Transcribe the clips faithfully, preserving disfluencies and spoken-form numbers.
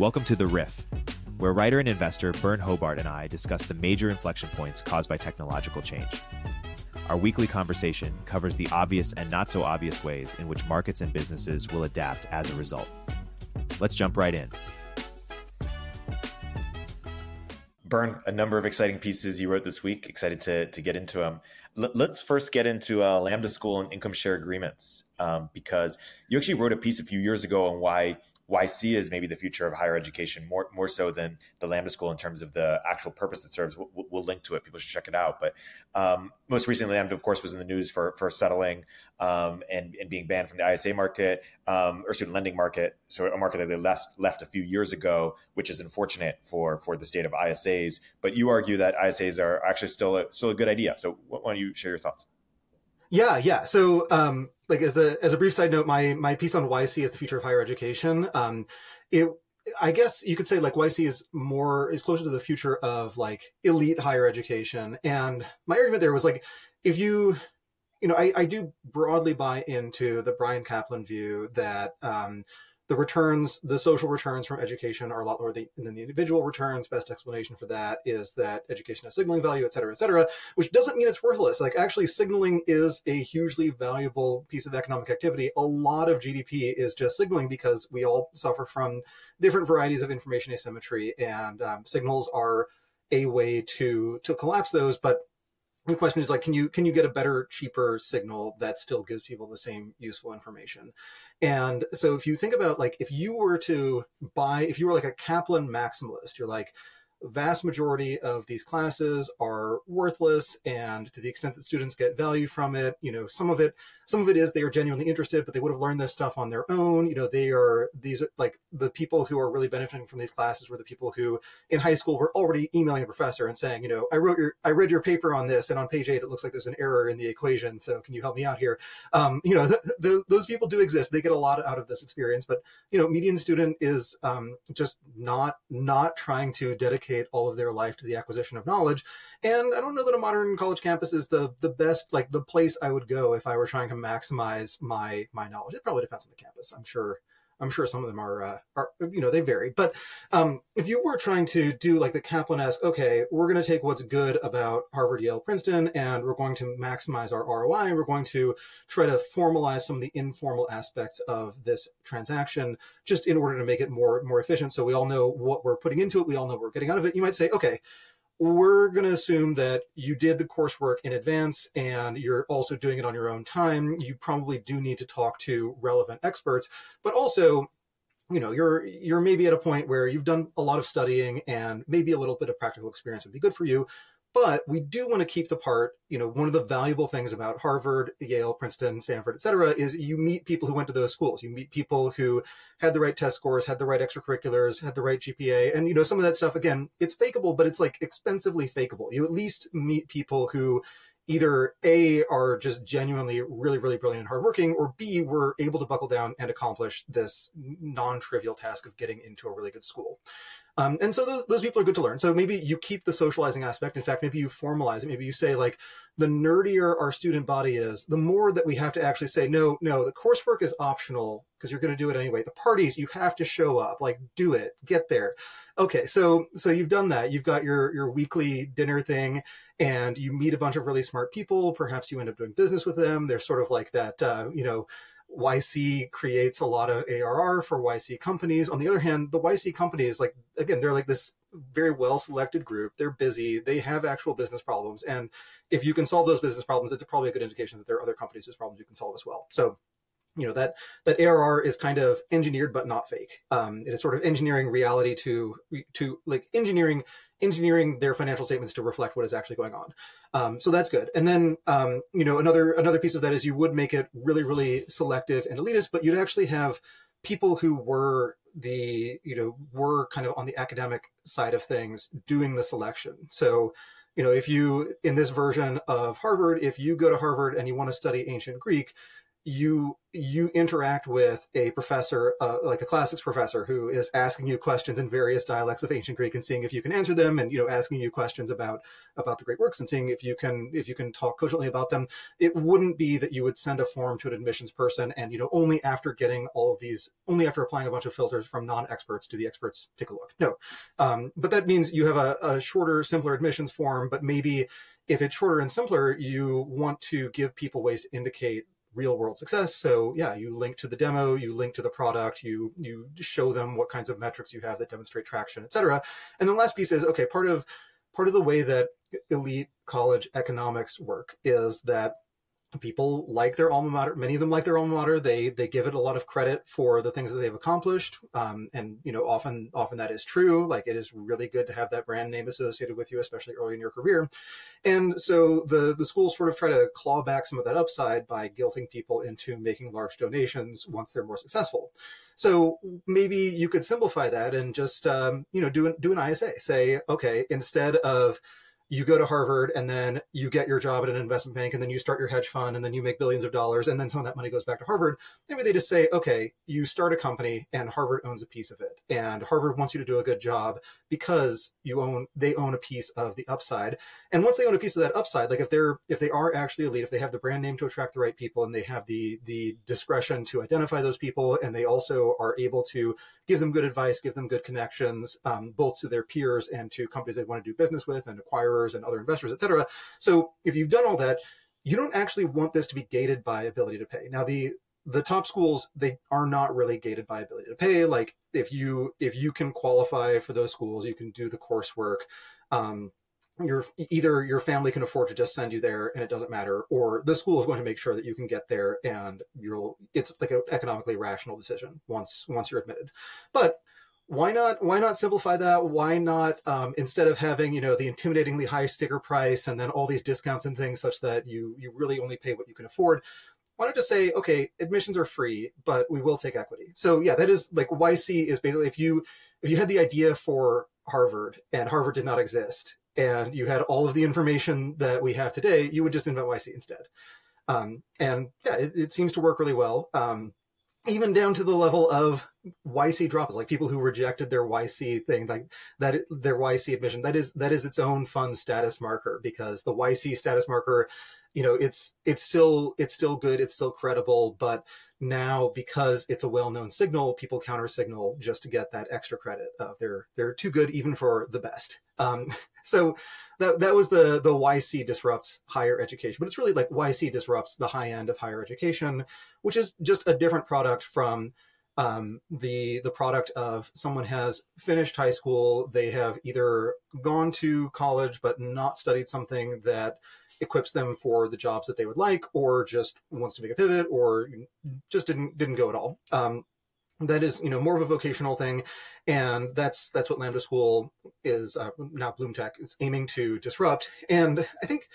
Welcome to The Riff, where writer and investor Bern Hobart and I discuss the major inflection points caused by technological change. Our weekly conversation covers the obvious and not so obvious ways in which markets and businesses will adapt as a result. Let's jump right in. Bern, a number of exciting pieces you wrote this week. Excited to, to get into them. L- let's first get into uh, Lambda School and income share agreements, um, because you actually wrote a piece a few years ago on why Y C is maybe the future of higher education, more more so than the Lambda School in terms of the actual purpose it serves. We'll, we'll link to it. People should check it out. But um, most recently, Lambda, of course, was in the news for for settling um, and, and being banned from the I S A market um, or student lending market. So a market that they left, left a few years ago, which is unfortunate for, for the state of I S As. But you argue that I S As are actually still a, still a good idea. So why don't you share your thoughts? Yeah, yeah. So, um, like as a as a brief side note, my my piece on Y C as the future of higher education, um, it I guess you could say like Y C is more is closer to the future of like elite higher education. And my argument there was like, if you, you know, I, I do broadly buy into the Bryan Caplan view that um, the returns, the social returns from education are a lot lower than the individual returns. Best explanation for that is that education has signaling value, et cetera, et cetera, which doesn't mean it's worthless. Like actually signaling is a hugely valuable piece of economic activity. A lot of G D P is just signaling because we all suffer from different varieties of information asymmetry, and um, signals are a way to, to collapse those. But the question is like, can you can you get a better, cheaper signal that still gives people the same useful information? And so if you think about like, if you were to buy, if you were like a Kaplan maximalist, you're like, vast majority of these classes are worthless, and to the extent that students get value from it, you know, some of it, some of it is they are genuinely interested, but they would have learned this stuff on their own. You know, they are these are like the people who are really benefiting from these classes were the people who in high school were already emailing a professor and saying, you know, I wrote your, I read your paper on this, and on page eight it looks like there's an error in the equation, so can you help me out here? Um, you know, th- th- those people do exist. They get a lot out of this experience, but you know, median student is um, just not not trying to dedicate all of their life to the acquisition of knowledge. And I don't know that a modern college campus is the the best, like the place I would go if I were trying to maximize my my knowledge. It probably depends on the campus. I'm sure I'm sure some of them are, uh, are you know, they vary. But um, if you were trying to do like the Kaplan-esque, okay, we're going to take what's good about Harvard, Yale, Princeton, and we're going to maximize our R O I, and we're going to try to formalize some of the informal aspects of this transaction just in order to make it more, more efficient. So we all know what we're putting into it. We all know what we're getting out of it. You might say, okay, we're going to assume that you did the coursework in advance and you're also doing it on your own time. You probably do need to talk to relevant experts, but also, you know, you're you're maybe at a point where you've done a lot of studying and maybe a little bit of practical experience would be good for you. But we do want to keep the part, you know, one of the valuable things about Harvard, Yale, Princeton, Stanford, et cetera, is you meet people who went to those schools. You meet people who had the right test scores, had the right extracurriculars, had the right G P A. And, you know, some of that stuff, again, it's fakeable, but it's like expensively fakeable. You at least meet people who either A, are just genuinely really, really brilliant and hardworking, or B, were able to buckle down and accomplish this non-trivial task of getting into a really good school. Um, and so those those people are good to learn. So maybe you keep the socializing aspect. In fact, maybe you formalize it. Maybe you say like, the nerdier our student body is, the more that we have to actually say, no, no, the coursework is optional because you're going to do it anyway. The parties, you have to show up, like do it, get there. Okay, so so you've done that. You've got your your weekly dinner thing, and you meet a bunch of really smart people. Perhaps you end up doing business with them. They're sort of like that, uh, you know, Y C creates a lot of A R R for Y C companies. On the other hand, the Y C companies, like, again, they're like this very well-selected group. They're busy. They have actual business problems. And if you can solve those business problems, it's probably a good indication that there are other companies whose problems you can solve as well. So, you know, that, that A R R is kind of engineered, but not fake. Um, it is sort of engineering reality to, to like engineering, engineering their financial statements to reflect what is actually going on. Um, so that's good. And then, um, you know, another, another piece of that is you would make it really, really selective and elitist, but you'd actually have people who were the, you know, were kind of on the academic side of things doing the selection. So, you know, if you, in this version of Harvard, if you go to Harvard and you want to study ancient Greek, you you interact with a professor, uh, like a classics professor, who is asking you questions in various dialects of ancient Greek and seeing if you can answer them, and you know asking you questions about about the great works and seeing if you can if you can talk cogently about them. It wouldn't be that you would send a form to an admissions person and you know only after getting all of these, only after applying a bunch of filters from non-experts do the experts take a look. No, um, but that means you have a, a shorter, simpler admissions form. But maybe if it's shorter and simpler, you want to give people ways to indicate real world success. So yeah, you link to the demo, you link to the product, you you show them what kinds of metrics you have that demonstrate traction, et cetera. And the last piece is, okay, part of part of the way that elite college economics work is that people like their alma mater. Many of them like their alma mater. They they give it a lot of credit for the things that they've accomplished, um, and you know often often that is true. Like it is really good to have that brand name associated with you, especially early in your career. And so the the schools sort of try to claw back some of that upside by guilting people into making large donations once they're more successful. So maybe you could simplify that and just um, you know do an, do an I S A. Say, okay, instead of you go to Harvard and then you get your job at an investment bank and then you start your hedge fund and then you make billions of dollars and then some of that money goes back to Harvard. Maybe they just say, okay, you start a company and Harvard owns a piece of it. And Harvard wants you to do a good job because you own, they own a piece of the upside. And once they own a piece of that upside, like if they're, if they are actually elite, if they have the brand name to attract the right people and they have the, the discretion to identify those people, and they also are able to give them good advice, give them good connections, um, both to their peers and to companies they want to do business with and acquirers and other investors, et cetera. So if you've done all that, you don't actually want this to be gated by ability to pay. Now, the the top schools, they are not really gated by ability to pay. Like if you if you can qualify for those schools, you can do the coursework. Um, your either your family can afford to just send you there and it doesn't matter, or the school is going to make sure that you can get there and you'll. It's like an economically rational decision once once you're admitted. But why not why not simplify that? Why not um, instead of having you know the intimidatingly high sticker price and then all these discounts and things such that you you really only pay what you can afford, why not just say, okay, admissions are free, but we will take equity. So yeah, that is like Y C is basically if you if you had the idea for Harvard and Harvard did not exist and you had all of the information that we have today, you would just invent Y C instead. Um, and yeah, it, it seems to work really well. Um, even down to the level of Y C dropouts, like people who rejected their Y C thing, like that, their Y C admission, that is, that is its own fun status marker, because the Y C status marker, you know, it's, it's still, it's still good. It's still credible, but now because it's a well-known signal, people counter signal just to get that extra credit of they're, they're too good even for the best. Um, so that, that was the, the Y C disrupts higher education, but it's really like Y C disrupts the high end of higher education, which is just a different product from um, the, the product of someone has finished high school. They have either gone to college, but not studied something that equips them for the jobs that they would like, or just wants to make a pivot, or just didn't, didn't go at all. Um, that is, you know, more of a vocational thing. And that's, that's what Lambda School is, uh, now Bloom Tech is aiming to disrupt. And I think,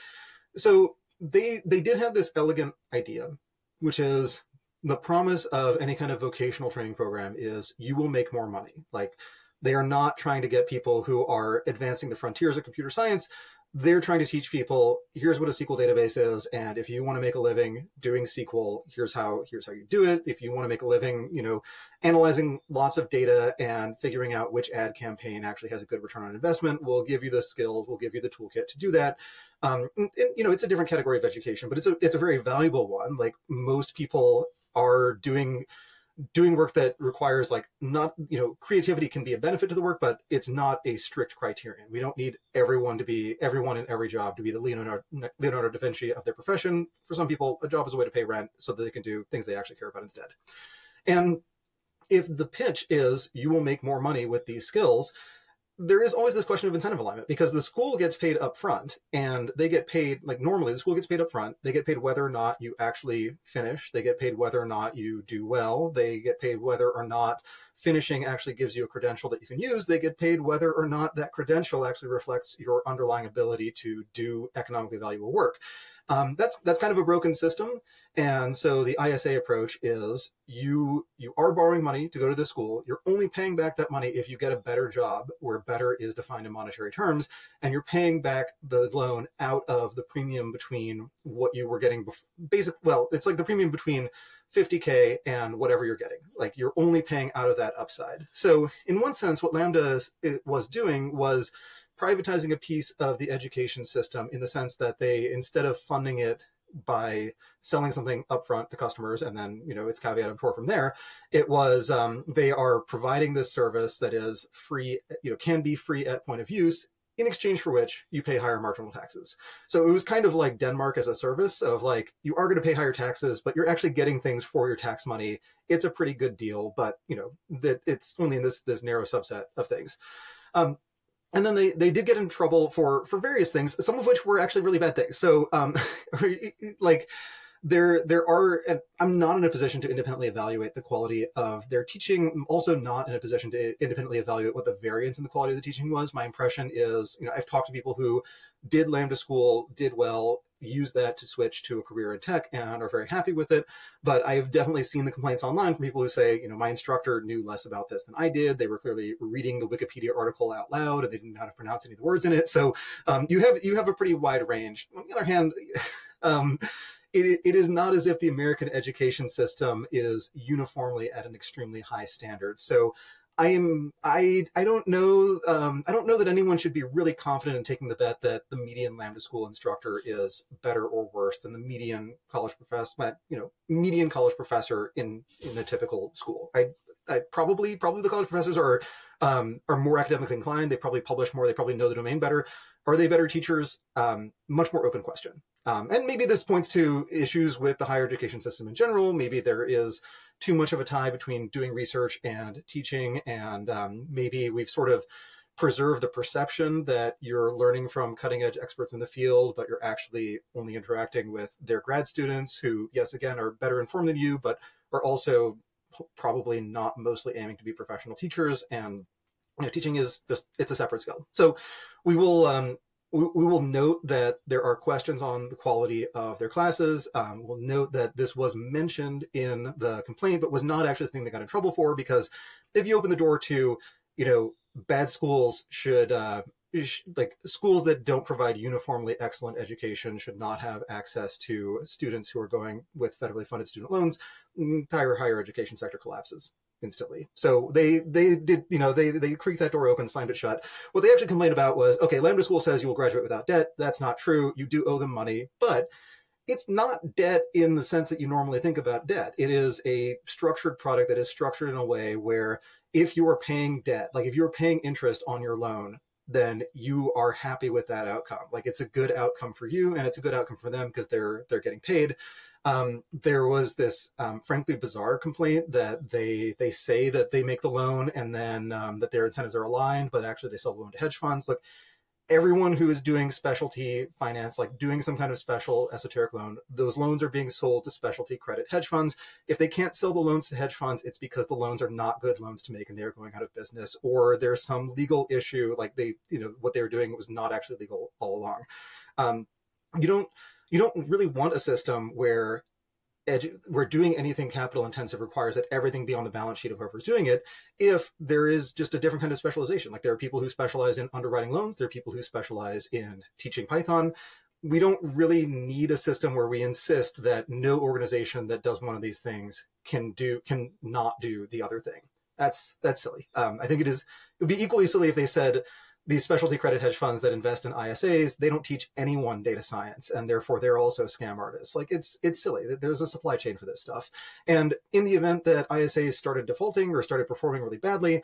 so they, they did have this elegant idea, which is the promise of any kind of vocational training program is you will make more money. Like they are not trying to get people who are advancing the frontiers of computer science. They're trying to teach people, here's what a S Q L database is, and if you want to make a living doing S Q L, here's how here's how you do it. If you want to make a living, you know, analyzing lots of data and figuring out which ad campaign actually has a good return on investment, we'll give you the skills, we'll give you the toolkit to do that. Um, and, and, you know, it's a different category of education, but it's a it's a very valuable one. Like most people are doing doing work that requires like not, you know, creativity can be a benefit to the work, but it's not a strict criterion. We don't need everyone to be, everyone in every job to be the Leonardo, Leonardo da Vinci of their profession. For some people, a job is a way to pay rent so that they can do things they actually care about instead. And if the pitch is you will make more money with these skills, there is always this question of incentive alignment, because the school gets paid up front and they get paid like normally the school gets paid up front. They get paid whether or not you actually finish. They get paid whether or not you do well. They get paid whether or not finishing actually gives you a credential that you can use. They get paid whether or not that credential actually reflects your underlying ability to do economically valuable work. Um, that's that's kind of a broken system. And so the I S A approach is you you are borrowing money to go to this school. You're only paying back that money if you get a better job, where better is defined in monetary terms, and you're paying back the loan out of the premium between what you were getting before. Basic, well, it's like the premium between fifty K and whatever you're getting. Like you're only paying out of that upside. So in one sense, what Lambda was doing was privatizing a piece of the education system, in the sense that they, instead of funding it by selling something upfront to customers and then, you know, it's caveat emptor from there, it was um, they are providing this service that is free, you know, can be free at point of use, in exchange for which you pay higher marginal taxes. So it was kind of like Denmark as a service of like, you are going to pay higher taxes, but you're actually getting things for your tax money. It's a pretty good deal, but you know, that it's only in this, this narrow subset of things. Um, And then they, they did get in trouble for, for various things, some of which were actually really bad things. So, um, like, there there are, and I'm not in a position to independently evaluate the quality of their teaching. I'm also not in a position to independently evaluate what the variance in the quality of the teaching was. My impression is, you know, I've talked to people who did Lambda School, did well, use that to switch to a career in tech and are very happy with it. But I've definitely seen the complaints online from people who say, you know, my instructor knew less about this than I did. They were clearly reading the Wikipedia article out loud and they didn't know how to pronounce any of the words in it. So um, you have you have a pretty wide range. On the other hand, um, it, it is not as if the American education system is uniformly at an extremely high standard. So I am I I don't know um, I don't know that anyone should be really confident in taking the bet that the median Lambda School instructor is better or worse than the median college professor, you know, median college professor in in a typical school. I I probably probably the college professors are um, are more academically inclined. They probably publish more. They probably know the domain better. Are they better teachers? Um, much more open question. Um, and maybe this points to issues with the higher education system in general. Maybe there is too much of a tie between doing research and teaching, and um, maybe we've sort of preserved the perception that you're learning from cutting edge experts in the field, but you're actually only interacting with their grad students who, yes, again, are better informed than you, but are also probably not mostly aiming to be professional teachers. And you know, teaching is just, it's a separate skill. So we will, um, we, we will note that there are questions on the quality of their classes. Um, we'll note that this was mentioned in the complaint, but was not actually the thing they got in trouble for, because if you open the door to, you know, bad schools should, uh, like schools that don't provide uniformly excellent education should not have access to students who are going with federally funded student loans, the entire higher education sector collapses instantly. So they they did, you know, they they creaked that door open, slammed it shut. What they actually complained about was, okay, Lambda School says you will graduate without debt. That's not true. You do owe them money, but it's not debt in the sense that you normally think about debt. It is a structured product that is structured in a way where if you are paying debt, like if you're paying interest on your loan, then you are happy with that outcome. Like it's a good outcome for you and it's a good outcome for them because they're they're getting paid. Um, there was this um, frankly bizarre complaint that they they say that they make the loan and then um, that their incentives are aligned, but actually they sell the loan to hedge funds. Look, everyone who is doing specialty finance, like doing some kind of special esoteric loan, those loans are being sold to specialty credit hedge funds. If they can't sell the loans to hedge funds, it's because the loans are not good loans to make and they're going out of business, or there's some legal issue, like they, you know, what they were doing was not actually legal all along. Um, you don't, you don't really want a system where Edu- where doing anything capital intensive requires that everything be on the balance sheet of whoever's doing it, if there is just a different kind of specialization. Like there are people who specialize in underwriting loans, there are people who specialize in teaching Python. We don't really need a system where we insist that no organization that does one of these things can do can not do the other thing. That's that's silly. Um, I think it is it would be equally silly if they said these specialty credit hedge funds that invest in I S As, they don't teach anyone data science, and therefore they're also scam artists. Like it's it's silly. There's a supply chain for this stuff. And in the event that I S As started defaulting or started performing really badly,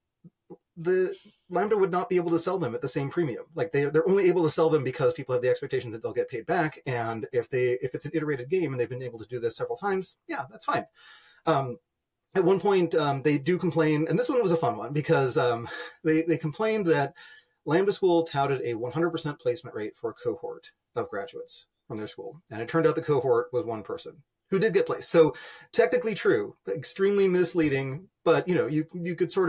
the Lambda would not be able to sell them at the same premium. Like they they're only able to sell them because people have the expectation that they'll get paid back. And if they if it's an iterated game and they've been able to do this several times, yeah, that's fine. Um, At one point, um, they do complain, and this one was a fun one because um, they, they complained that Lambda School touted a one hundred percent placement rate for a cohort of graduates from their school. And it turned out the cohort was one person who did get placed. So technically true, extremely misleading, but you know, you you could sort of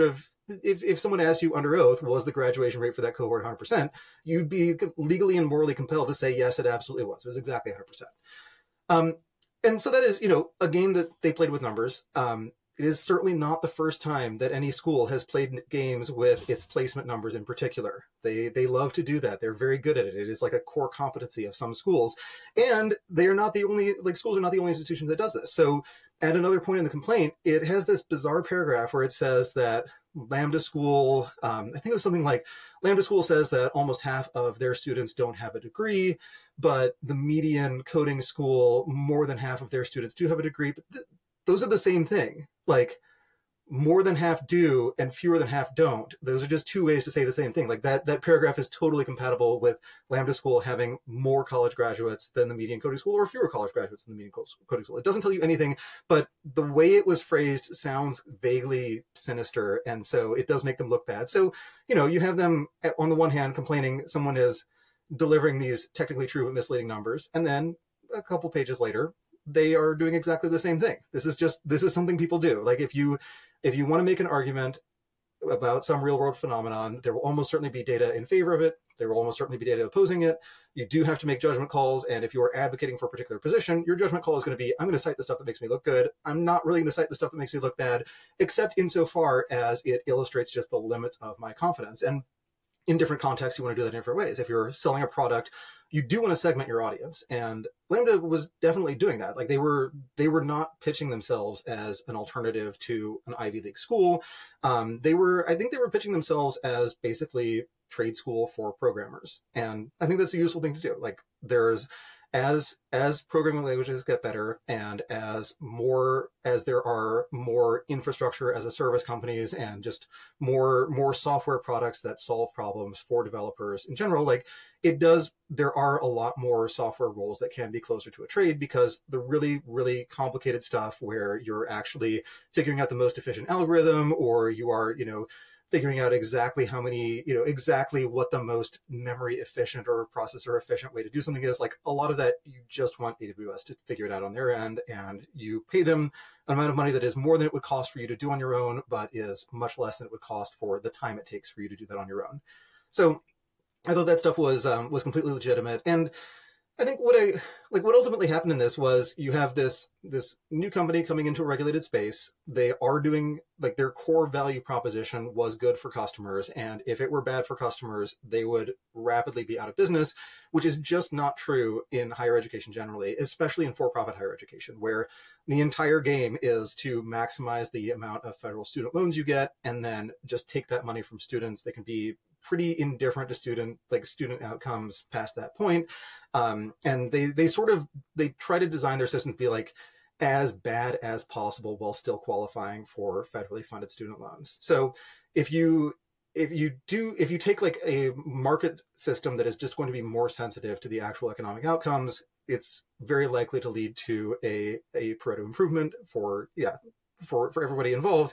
if, if someone asked you under oath, was the graduation rate for that cohort one hundred percent, you'd be legally and morally compelled to say, yes, it absolutely was. It was exactly one hundred percent. Um, and so that is, you know, a game that they played with numbers. Um, it is certainly not the first time that any school has played games with its placement numbers in particular. They they love to do that. They're very good at it. It is like a core competency of some schools. And they are not the only, like schools are not the only institution that does this. So at another point in the complaint, it has this bizarre paragraph where it says that Lambda School, um, I think it was something like, Lambda School says that almost half of their students don't have a degree, but the median coding school, more than half of their students do have a degree. But th- those are the same thing. Like, more than half do and fewer than half don't. Those are just two ways to say the same thing. Like that, that paragraph is totally compatible with Lambda School having more college graduates than the median coding school or fewer college graduates than the median coding school. It doesn't tell you anything, but the way it was phrased sounds vaguely sinister. And so it does make them look bad. So, you know, you have them on the one hand complaining someone is delivering these technically true but misleading numbers. And then a couple pages later, they are doing exactly the same thing. This is just, this is something people do. Like if you, if you want to make an argument about some real world phenomenon, there will almost certainly be data in favor of it. There will almost certainly be data opposing it. You do have to make judgment calls. And if you are advocating for a particular position, your judgment call is going to be, I'm going to cite the stuff that makes me look good. I'm not really going to cite the stuff that makes me look bad, except insofar as it illustrates just the limits of my confidence. And in different contexts, you want to do that in different ways. If you're selling a product, you do want to segment your audience, and Lambda was definitely doing that. Like they were, they were not pitching themselves as an alternative to an Ivy League school. Um, they were, I think, they were pitching themselves as basically trade school for programmers, and I think that's a useful thing to do. Like there's, as as programming languages get better, and as more as there are more infrastructure as a service companies, and just more more software products that solve problems for developers in general, like it does, there are a lot more software roles that can be closer to a trade, because the really, really complicated stuff where you're actually figuring out the most efficient algorithm, or you are, you know, figuring out exactly how many, you know, exactly what the most memory efficient or processor efficient way to do something is, like a lot of that, you just want A W S to figure it out on their end, and you pay them an amount of money that is more than it would cost for you to do on your own, but is much less than it would cost for the time it takes for you to do that on your own. So I thought that stuff was um, was completely legitimate. And I think what I like what ultimately happened in this was you have this this new company coming into a regulated space. They are doing, like, their core value proposition was good for customers, and if it were bad for customers, they would rapidly be out of business, which is just not true in higher education generally, especially in for-profit higher education, where the entire game is to maximize the amount of federal student loans you get, and then just take that money from students. They can be pretty indifferent to student like student outcomes past that point. Um, and they they sort of, they try to design their system to be like as bad as possible while still qualifying for federally funded student loans. So if you if you do if you take like a market system that is just going to be more sensitive to the actual economic outcomes, it's very likely to lead to a a Pareto improvement for yeah for for everybody involved.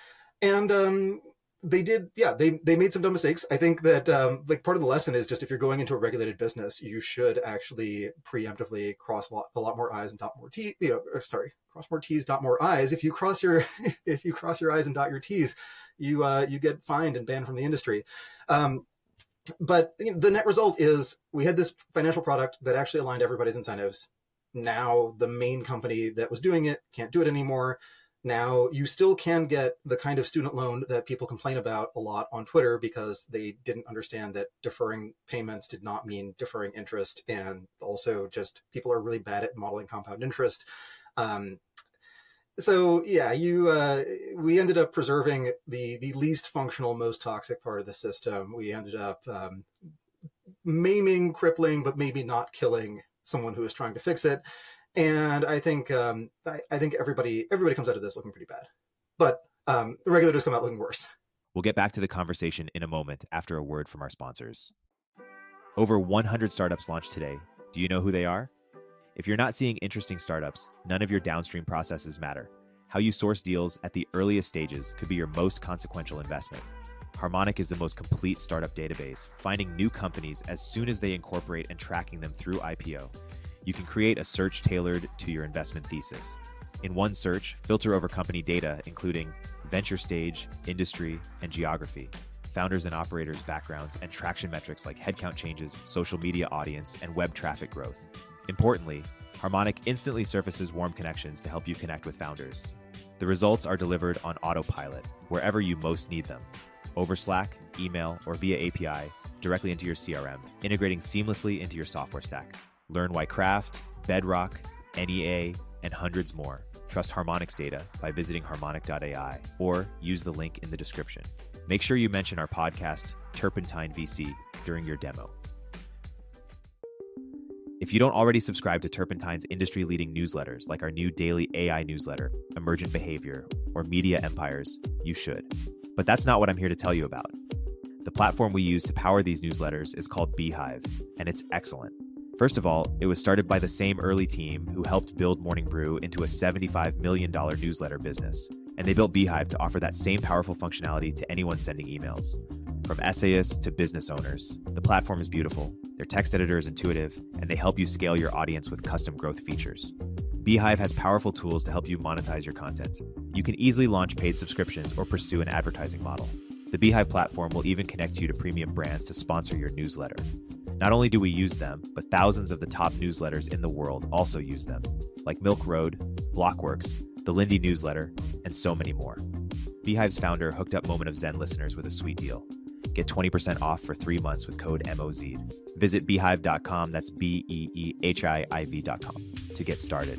And um They did, yeah, they, they made some dumb mistakes. I think that um, like part of the lesson is just, if you're going into a regulated business, you should actually preemptively cross a lot, a lot more I's and dot more T's, you know, or, sorry, cross more T's, dot more I's. If you cross your, if you cross your I's and dot your T's, you, uh, you get fined and banned from the industry. Um, but you know, the net result is we had this financial product that actually aligned everybody's incentives. Now the main company that was doing it can't do it anymore. Now, you still can get the kind of student loan that people complain about a lot on Twitter, because they didn't understand that deferring payments did not mean deferring interest. And also just people are really bad at modeling compound interest. Um, so yeah, you uh, we ended up preserving the, the least functional, most toxic part of the system. We ended up um, maiming, crippling, but maybe not killing someone who was trying to fix it. And I think um, I, I think everybody everybody comes out of this looking pretty bad, but um, the regulators come out looking worse. We'll get back to the conversation in a moment after a word from our sponsors. Over one hundred startups launched today. Do you know who they are? If you're not seeing interesting startups, none of your downstream processes matter. How you source deals at the earliest stages could be your most consequential investment. Harmonic is the most complete startup database, finding new companies as soon as they incorporate and tracking them through I P O. You can create a search tailored to your investment thesis. In one search, filter over company data, including venture stage, industry, and geography, founders and operators' backgrounds, and traction metrics like headcount changes, social media audience, and web traffic growth. Importantly, Harmonic instantly surfaces warm connections to help you connect with founders. The results are delivered on autopilot, wherever you most need them, over Slack, email, or via A P I, directly into your C R M, integrating seamlessly into your software stack. Learn why Craft, Bedrock, N E A, and hundreds more trust Harmonic's data by visiting harmonic dot A I or use the link in the description. Make sure you mention our podcast, Turpentine V C, during your demo. If you don't already subscribe to Turpentine's industry-leading newsletters like our new daily A I newsletter, Emergent Behavior, or Media Empires, you should. But that's not what I'm here to tell you about. The platform we use to power these newsletters is called Beehive, and it's excellent. First of all, it was started by the same early team who helped build Morning Brew into a seventy-five million dollars newsletter business, and they built Beehive to offer that same powerful functionality to anyone sending emails. From essayists to business owners, the platform is beautiful, their text editor is intuitive, and they help you scale your audience with custom growth features. Beehive has powerful tools to help you monetize your content. You can easily launch paid subscriptions or pursue an advertising model. The Beehive platform will even connect you to premium brands to sponsor your newsletter. Not only do we use them, but thousands of the top newsletters in the world also use them, like Milk Road, Blockworks, the Lindy newsletter, and so many more. Beehive's founder hooked up Moment of Zen listeners with a sweet deal. Get twenty percent off for three months with code M O Z. Visit beehive dot com, that's B E E H I I V dot com, to get started.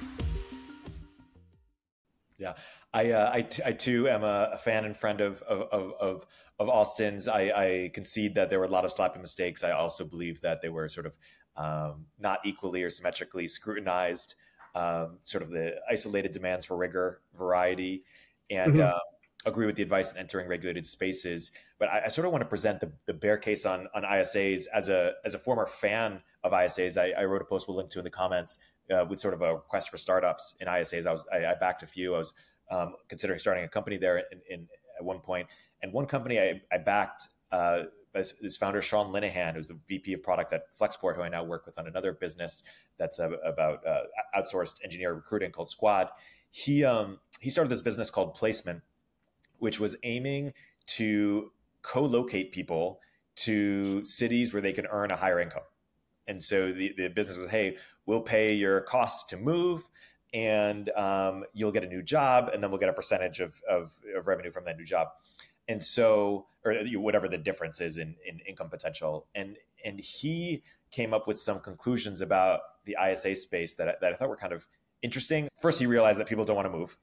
Yeah, I, uh, I, t- I too am a, a fan and friend of of of, of Austin's. I, I concede that there were a lot of sloppy mistakes. I also believe that they were sort of um, not equally or symmetrically scrutinized. Um, sort of the isolated demands for rigor, variety, and mm-hmm. uh, agree with the advice in entering regulated spaces. But I, I sort of want to present the, the bear case on on I S As as a as a former fan of I S As. I, I wrote a post we'll link to in the comments uh, with sort of a request for startups in I S As. I was I, I backed a few. I was um, considering starting a company there in, in at one point, and one company I, I backed. Uh, His founder, Sean Linehan, who's the V P of product at Flexport, who I now work with on another business that's uh, about uh, outsourced engineer recruiting called Squad. He um, he started this business called Placement, which was aiming to co-locate people to cities where they can earn a higher income. And so the, the business was, hey, we'll pay your costs to move, and um, you'll get a new job, and then we'll get a percentage of, of, of revenue from that new job. And so, or whatever the difference is in, in income potential. And and he came up with some conclusions about the I S A space that, I- that I thought were kind of interesting. First, he realized that people don't want to move.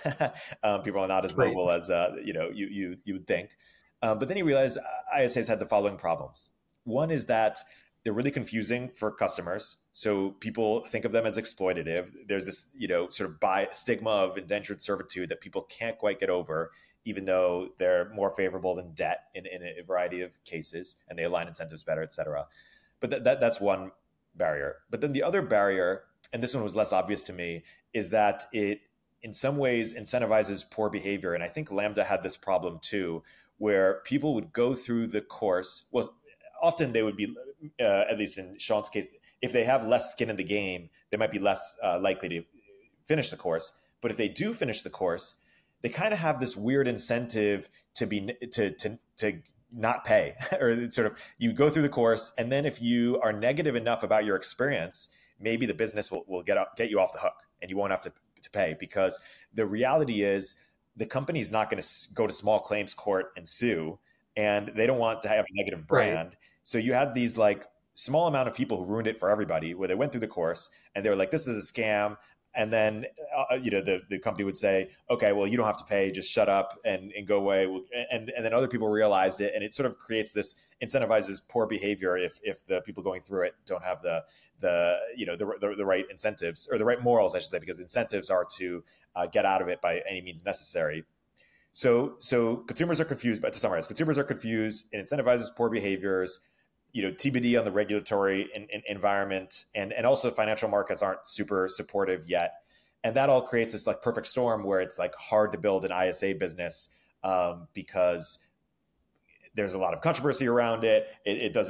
um, people are not as mobile right. as uh, you know you you you would think. Um, but then he realized I S As had the following problems. One is that they're really confusing for customers. So people think of them as exploitative. There's this you know sort of by stigma of indentured servitude that people can't quite get over, even though they're more favorable than debt in, in a variety of cases, and they align incentives better, et cetera. But that, that that's one barrier. But then the other barrier, and this one was less obvious to me, is that it in some ways incentivizes poor behavior. And I think Lambda had this problem too, where people would go through the course. Well, often they would be, uh, at least in Sean's case, if they have less skin in the game, they might be less uh, likely to finish the course. But if they do finish the course, they kind of have this weird incentive to be to to to not pay, or sort of you go through the course, and then if you are negative enough about your experience, maybe the business will, will get up, get you off the hook, and you won't have to, to pay, because the reality is the company is not going to go to small claims court and sue, and they don't want to have a negative brand. Right. So you had these like small amount of people who ruined it for everybody, where they went through the course and they were like, this is a scam. And then, uh, you know, the, the company would say, okay, well, you don't have to pay, just shut up and, and go away. And, and then other people realized it, and it sort of creates this, incentivizes poor behavior if, if the people going through it don't have the, the you know, the, the, the right incentives, or the right morals, I should say, because incentives are to uh, get out of it by any means necessary. So, so consumers are confused, but to summarize, consumers are confused, it incentivizes poor behaviors. You know, T B D on the regulatory in, in environment, and, and also financial markets aren't super supportive yet. And that all creates this like perfect storm where it's like hard to build an I S A business um, because there's a lot of controversy around it. It, it doesn't,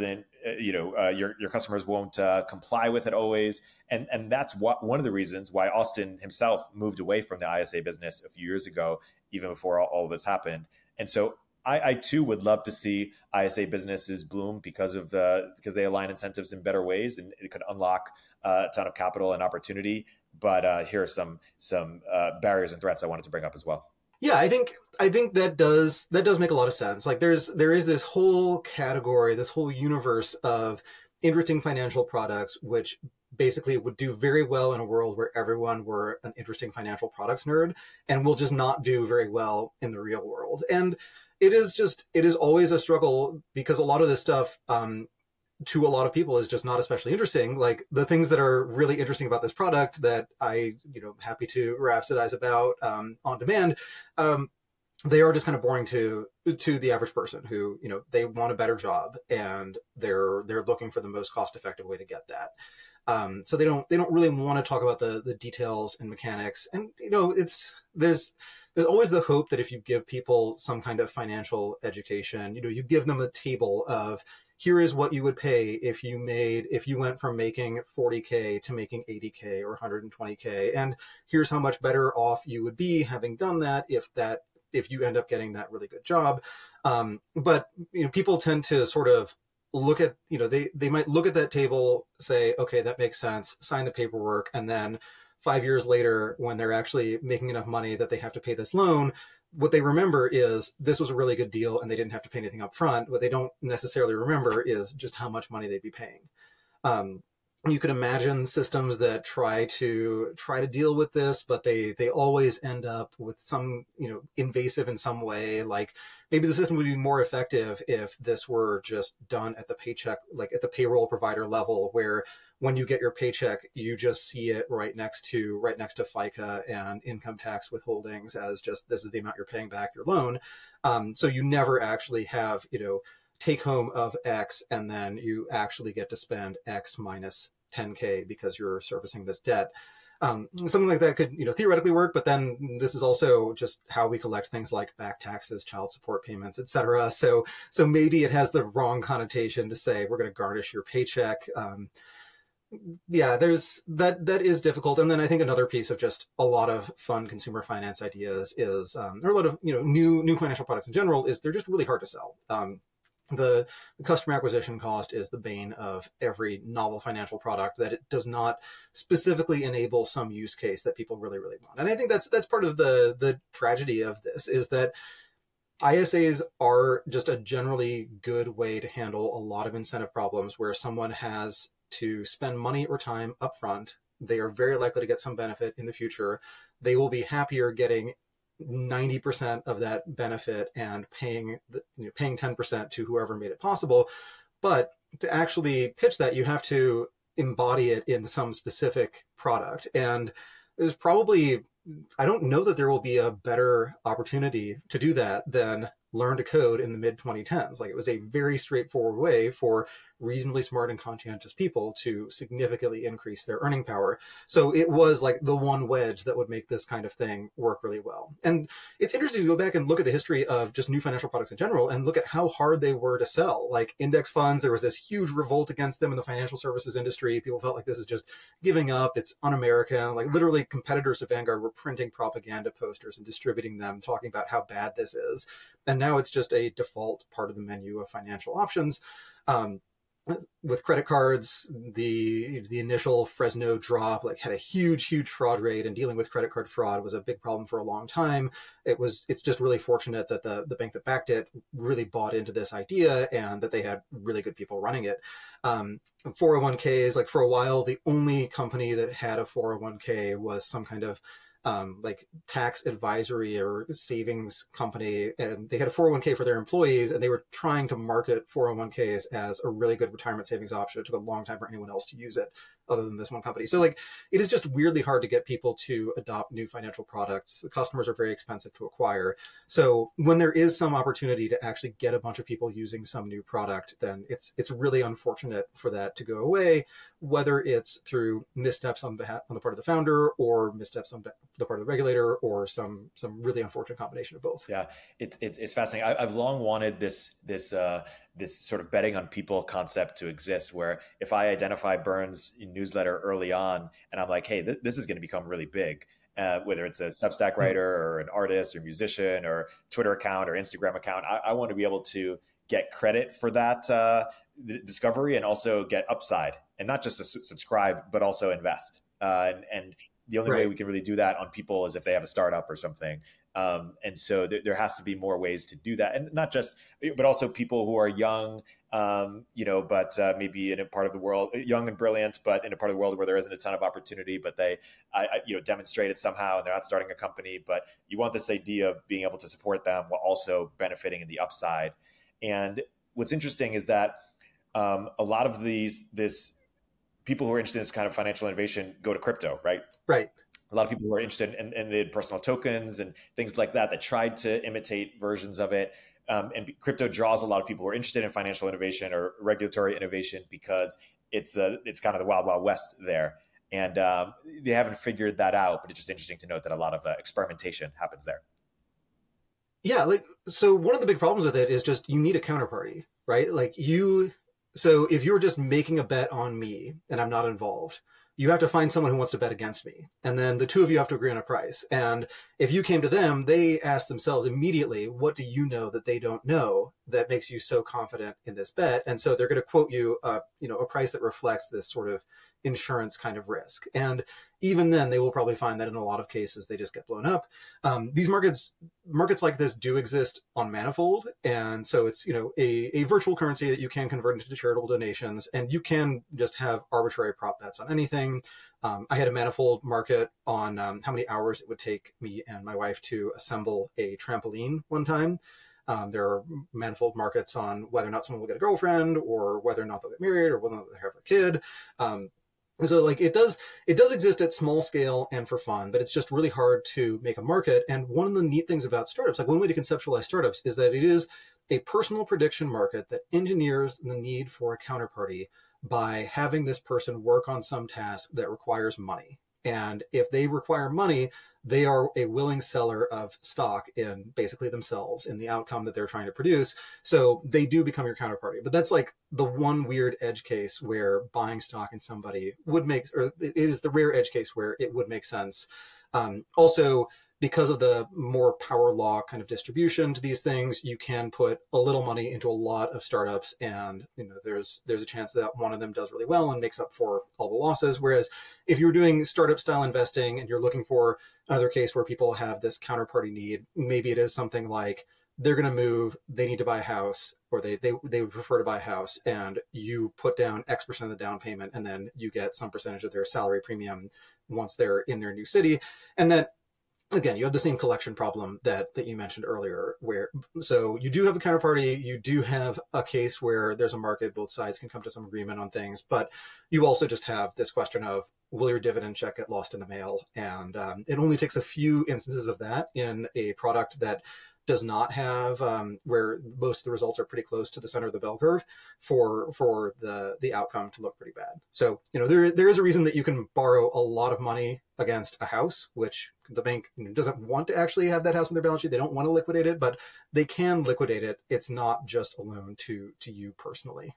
you know, uh, your your customers won't uh, comply with it always, and and that's what one of the reasons why Austin himself moved away from the I S A business a few years ago, even before all, all of this happened. And so I, I too would love to see I S A businesses bloom because of the because they align incentives in better ways, and it could unlock uh, a ton of capital and opportunity. But uh, here are some some uh, barriers and threats I wanted to bring up as well. Yeah, I think I think that does that does make a lot of sense. Like there's there is this whole category, this whole universe of interesting financial products, which basically would do very well in a world where everyone were an interesting financial products nerd, and will just not do very well in the real world. And it is just it is always a struggle because a lot of this stuff um, to a lot of people is just not especially interesting. Like the things that are really interesting about this product that I, you know, happy to rhapsodize about um, on demand, um, they are just kind of boring to to the average person who, you know, they want a better job and they're they're looking for the most cost effective way to get that. Um, so they don't they don't really want to talk about the the details and mechanics. And you know, it's there's there's always the hope that if you give people some kind of financial education, you know, you give them a table of here is what you would pay if you made if you went from making forty K to making eighty K or one hundred twenty K, and here's how much better off you would be having done that if that if you end up getting that really good job. Um, but you know, people tend to sort of look at, you know, they they might look at that table, say, okay, that makes sense, sign the paperwork, and then five years later, when they're actually making enough money that they have to pay this loan, what they remember is this was a really good deal and they didn't have to pay anything up front. What they don't necessarily remember is just how much money they'd be paying. Um, you could imagine systems that try to try to deal with this, but they they always end up with some, you know, invasive in some way. Like maybe the system would be more effective if this were just done at the paycheck, like at the payroll provider level, where when you get your paycheck, you just see it right next to right next to FICA and income tax withholdings as just this is the amount you're paying back your loan. Um, so you never actually have, you know, take home of X, and then you actually get to spend X minus ten K because you're servicing this debt. Um, something like that could, you know, theoretically work, but then this is also just how we collect things like back taxes, child support payments, et cetera. So, so maybe it has the wrong connotation to say we're going to garnish your paycheck. Um, yeah, there's that, that is difficult. And then I think another piece of just a lot of fun consumer finance ideas is, um, or a lot of, you know, new, new financial products in general is they're just really hard to sell. Um, The, the customer acquisition cost is the bane of every novel financial product, that it does not specifically enable some use case that people really, really want. And I think that's that's part of the the tragedy of this, is that I S As are just a generally good way to handle a lot of incentive problems where someone has to spend money or time upfront. They are very likely to get some benefit in the future. They will be happier getting ninety percent of that benefit and paying the, you know, paying ten percent to whoever made it possible. But to actually pitch that, you have to embody it in some specific product. And there's probably, I don't know that there will be a better opportunity to do that than learn to code in the mid twenty tens. Like it was a very straightforward way for reasonably smart and conscientious people to significantly increase their earning power. So it was like the one wedge that would make this kind of thing work really well. And it's interesting to go back and look at the history of just new financial products in general and look at how hard they were to sell. Like index funds, there was this huge revolt against them in the financial services industry. People felt like this is just giving up. It's un-American. Like literally competitors to Vanguard were printing propaganda posters and distributing them, talking about how bad this is. And now it's just a default part of the menu of financial options. Um, with credit cards, the the initial Fresno drop like had a huge, huge fraud rate, and dealing with credit card fraud was a big problem for a long time. It was it's just really fortunate that the the bank that backed it really bought into this idea and that they had really good people running it. Um, four oh one Ks, like for a while, the only company that had a four oh one K was some kind of Um, like tax advisory or savings company, and they had a four oh one K for their employees, and they were trying to market four oh one Ks as a really good retirement savings option. It took a long time for anyone else to use it other than this one company. So like it is just weirdly hard to get people to adopt new financial products. The customers are very expensive to acquire. So when there is some opportunity to actually get a bunch of people using some new product, then it's it's really unfortunate for that to go away, whether it's through missteps on behalf on the part of the founder or missteps on the part of the regulator, or some some really unfortunate combination of both. Yeah, it's it, it's fascinating. I, I've long wanted this this uh, this sort of betting on people concept to exist, where if I identify Bern's newsletter early on and I'm like, hey, th- this is going to become really big, uh, whether it's a Substack writer or an artist or musician or Twitter account or Instagram account, I, I want to be able to get credit for that uh, discovery and also get upside, and not just to su- subscribe, but also invest. Uh, and, and the only Right. way we can really do that on people is if they have a startup or something. Um, and so th- there has to be more ways to do that, and not just, but also people who are young, um, you know, but uh, maybe in a part of the world, young and brilliant, but in a part of the world where there isn't a ton of opportunity, but they, I, I, you know, demonstrate it somehow, and they're not starting a company. But you want this idea of being able to support them while also benefiting in the upside. And what's interesting is that um, a lot of these, this people who are interested in this kind of financial innovation go to crypto, right? Right. A lot of people who are interested in, in, in personal tokens and things like that, that tried to imitate versions of it. Um, and crypto draws a lot of people who are interested in financial innovation or regulatory innovation because it's a, it's kind of the wild, wild west there. And um, they haven't figured that out, but it's just interesting to note that a lot of uh, experimentation happens there. Yeah, like, so one of the big problems with it is just you need a counterparty, right? Like you, so if you're just making a bet on me and I'm not involved, you have to find someone who wants to bet against me. And then the two of you have to agree on a price. And if you came to them, they ask themselves immediately, what do you know that they don't know that makes you so confident in this bet? And so they're going to quote you, uh, you know, a price that reflects this sort of insurance kind of risk. And even then, they will probably find that in a lot of cases, they just get blown up. Um, these markets, markets like this do exist on Manifold. And so it's, you know, a, a virtual currency that you can convert into charitable donations, and you can just have arbitrary prop bets on anything. Um, I had a Manifold market on um, how many hours it would take me and my wife to assemble a trampoline one time. Um, there are Manifold markets on whether or not someone will get a girlfriend, or whether or not they'll get married, or whether or not they'll have a kid. Um, So like it does, it does exist at small scale and for fun, but it's just really hard to make a market. And one of the neat things about startups, like one way to conceptualize startups, is that it is a personal prediction market that engineers the need for a counterparty by having this person work on some task that requires money. And if they require money, they are a willing seller of stock in basically themselves, in the outcome that they're trying to produce. So they do become your counterparty. But that's like the one weird edge case where buying stock in somebody would make, or it is the rare edge case where it would make sense. Um, also, because of the more power law kind of distribution to these things, you can put a little money into a lot of startups, and you know there's there's a chance that one of them does really well and makes up for all the losses. Whereas if you're doing startup style investing and you're looking for another case where people have this counterparty need, maybe it is something like they're going to move, they need to buy a house, or they, they they would prefer to buy a house, and you put down X percent of the down payment, and then you get some percentage of their salary premium once they're in their new city. And then again, you have the same collection problem that, that you mentioned earlier, where, so you do have a counterparty, you do have a case where there's a market, both sides can come to some agreement on things, but you also just have this question of, will your dividend check get lost in the mail? And um, it only takes a few instances of that in a product that does not have, um, where most of the results are pretty close to the center of the bell curve, for for the the outcome to look pretty bad. So, you know, there there is a reason that you can borrow a lot of money against a house, which the bank doesn't want to actually have that house on their balance sheet. They don't want to liquidate it, but they can liquidate it. It's not just a loan to to you personally.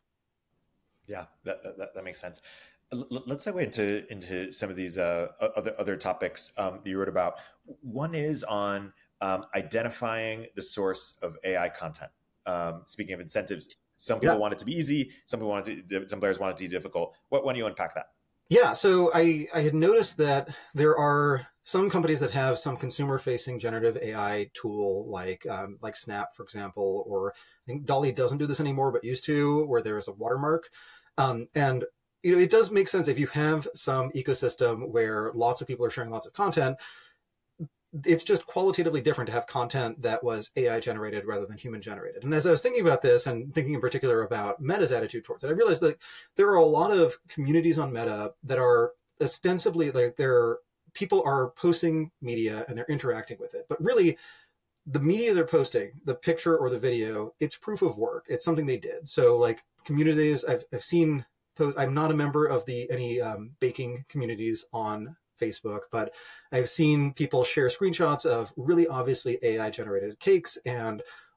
Yeah, that that, that makes sense. Let's segue into into some of these uh, other other topics um, that you wrote about. One is on um, identifying the source of A I content. Um, speaking of incentives, some people Yeah. want it to be easy, some people want it to, some players want it to be difficult. What, why don't you unpack that? Yeah, so I, I had noticed that there are some companies that have some consumer-facing generative A I tool, like um, like Snap, for example, or I think Dolly doesn't do this anymore, but used to, where there's a watermark. Um, and you know, it does make sense if you have some ecosystem where lots of people are sharing lots of content. It's just qualitatively different to have content that was A I generated rather than human generated. And as I was thinking about this, and thinking in particular about Meta's attitude towards it, I realized that there are a lot of communities on Meta that are ostensibly like they're people are posting media and they're interacting with it, but really the media they're posting, the picture or the video, it's proof of work. It's something they did. So like communities, I've I've seen post. I'm not a member of the any um, baking communities on Facebook, but I've seen people share screenshots of really obviously A I generated cakes and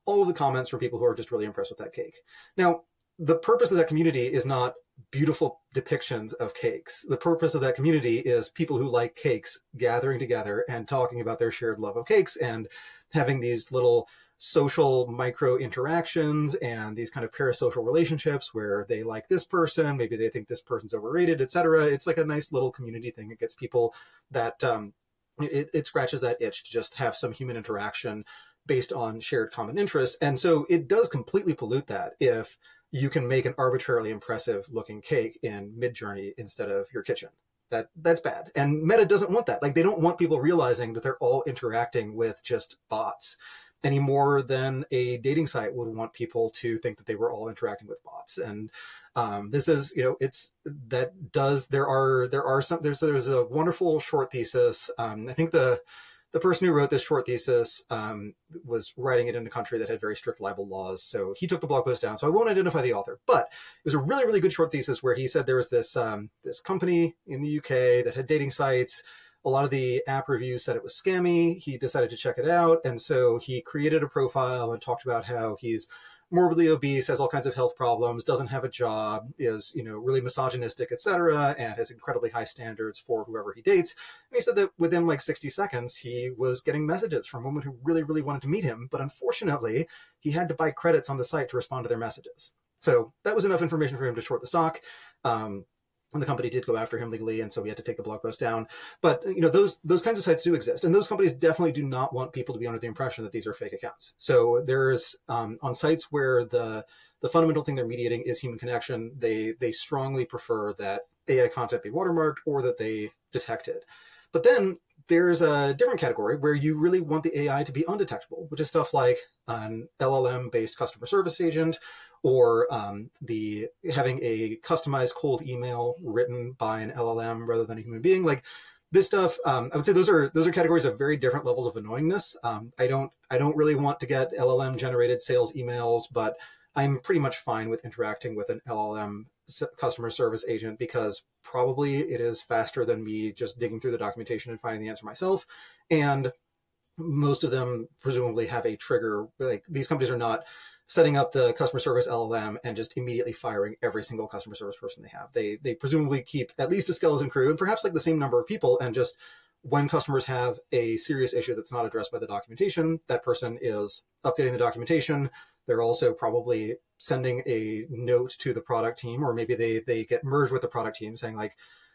all of the comments from people who are just really impressed with that cake. Now, the purpose of that community is not beautiful depictions of cakes. The purpose of that community is people who like cakes gathering together and talking about their shared love of cakes and having these little social micro interactions and these kind of parasocial relationships where they like this person, maybe they think this person's overrated, et cetera. It's like a nice little community thing. It gets people that um, it, it scratches that itch to just have some human interaction based on shared common interests. And so it does completely pollute that if you can make an arbitrarily impressive looking cake in Midjourney instead of your kitchen. That that's bad. And Meta doesn't want that. Like, they don't want people realizing that they're all interacting with just bots any more than a dating site would want people to think that they were all interacting with bots. And um, this is, you know, it's that does, there are, there are some, there's, there's a wonderful short thesis. Um, I think the, the person who wrote this short thesis um, was writing it in a country that had very strict libel laws. So he took the blog post down. So I won't identify the author, but it was a really, really good short thesis where he said there was this, um, this company in the U K that had dating sites. A lot of the app reviews said it was scammy. He decided to check it out. And so he created a profile and talked about how he's morbidly obese, has all kinds of health problems, doesn't have a job, is, you know, really misogynistic, et cetera, and has incredibly high standards for whoever he dates. And he said that within like sixty seconds, he was getting messages from women who really, really wanted to meet him. But unfortunately, he had to buy credits on the site to respond to their messages. So that was enough information for him to short the stock. Um, And the company did go after him legally, and so we had to take the blog post down. But, you know, those those kinds of sites do exist, and those companies definitely do not want people to be under the impression that these are fake accounts. So there's um, on sites where the the fundamental thing they're mediating is human connection, they they strongly prefer that A I content be watermarked or that they detect it. But then there's a different category where you really want the A I to be undetectable, which is stuff like an L L M-based customer service agent, or um, the having a customized cold email written by an L L M rather than a human being. Like this stuff, um, I would say those are those are categories of very different levels of annoyingness. Um, I don't I don't really want to get L L M generated sales emails, but I'm pretty much fine with interacting with an L L M customer service agent because probably it is faster than me just digging through the documentation and finding the answer myself. And most of them presumably have a trigger. Like, these companies are not setting up the customer service L L M and just immediately firing every single customer service person they have. They they presumably keep at least a skeleton crew and perhaps like the same number of people, and just when customers have a serious issue that's not addressed by the documentation, that person is updating the documentation. They're also probably sending a note to the product team, or maybe they they get merged with the product team saying like,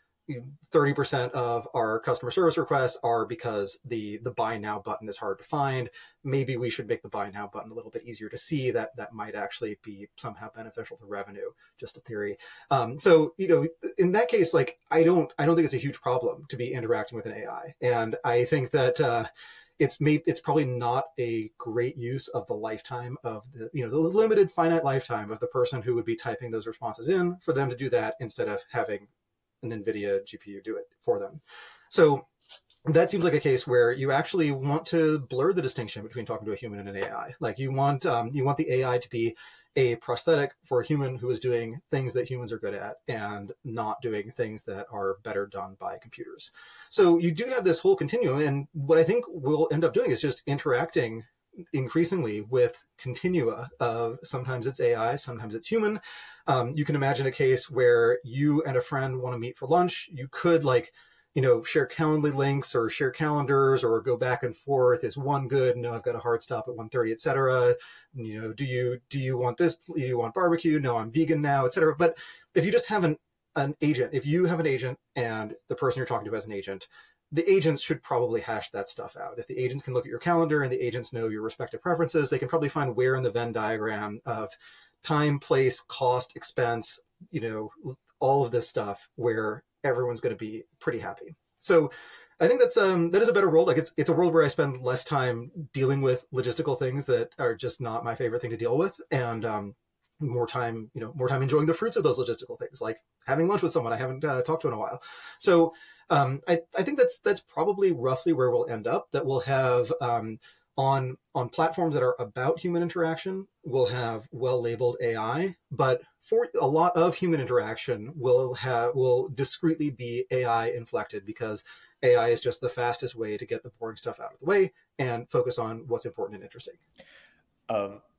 thirty percent of our customer service requests are because the the buy now button is hard to find. Maybe we should make the buy now button a little bit easier to see. That that might actually be somehow beneficial to revenue. Just a theory. Um, so, you know, in that case, like, I don't I don't think it's a huge problem to be interacting with an A I, and I think that uh, it's maybe it's probably not a great use of the lifetime of the you know the limited finite lifetime of the person who would be typing those responses in for them to do that instead of having an NVIDIA G P U do it for them. So that seems like a case where you actually want to blur the distinction between talking to a human and an A I. Like, you want um, you want the A I to be a prosthetic for a human who is doing things that humans are good at and not doing things that are better done by computers. So you do have this whole continuum, and what I think we'll end up doing is just interacting increasingly with continua of sometimes it's A I, sometimes it's human. Um, you can imagine a case where you and a friend want to meet for lunch. You could, like, you know, share Calendly links or share calendars or go back and forth. Is one good? No, I've got a hard stop at one thirty, et cetera. You know, do you do you want this? Do you want barbecue? No, I'm vegan now, et cetera. But if you just have an an agent, if you have an agent and the person you're talking to has an agent, the agents should probably hash that stuff out. If the agents can look at your calendar and the agents know your respective preferences, they can probably find where in the Venn diagram of time, place, cost, expense, you know, all of this stuff where everyone's going to be pretty happy. So I think that's um that is a better world. Like, it's it's a world where I spend less time dealing with logistical things that are just not my favorite thing to deal with, and um more time, you know, more time enjoying the fruits of those logistical things, like having lunch with someone I haven't uh, talked to in a while. So um, I, I think that's that's probably roughly where we'll end up, that we'll have um, on on platforms that are about human interaction, we'll have well-labeled A I, but for a lot of human interaction will have will discreetly be A I inflected, because A I is just the fastest way to get the boring stuff out of the way and focus on what's important and interesting. Um,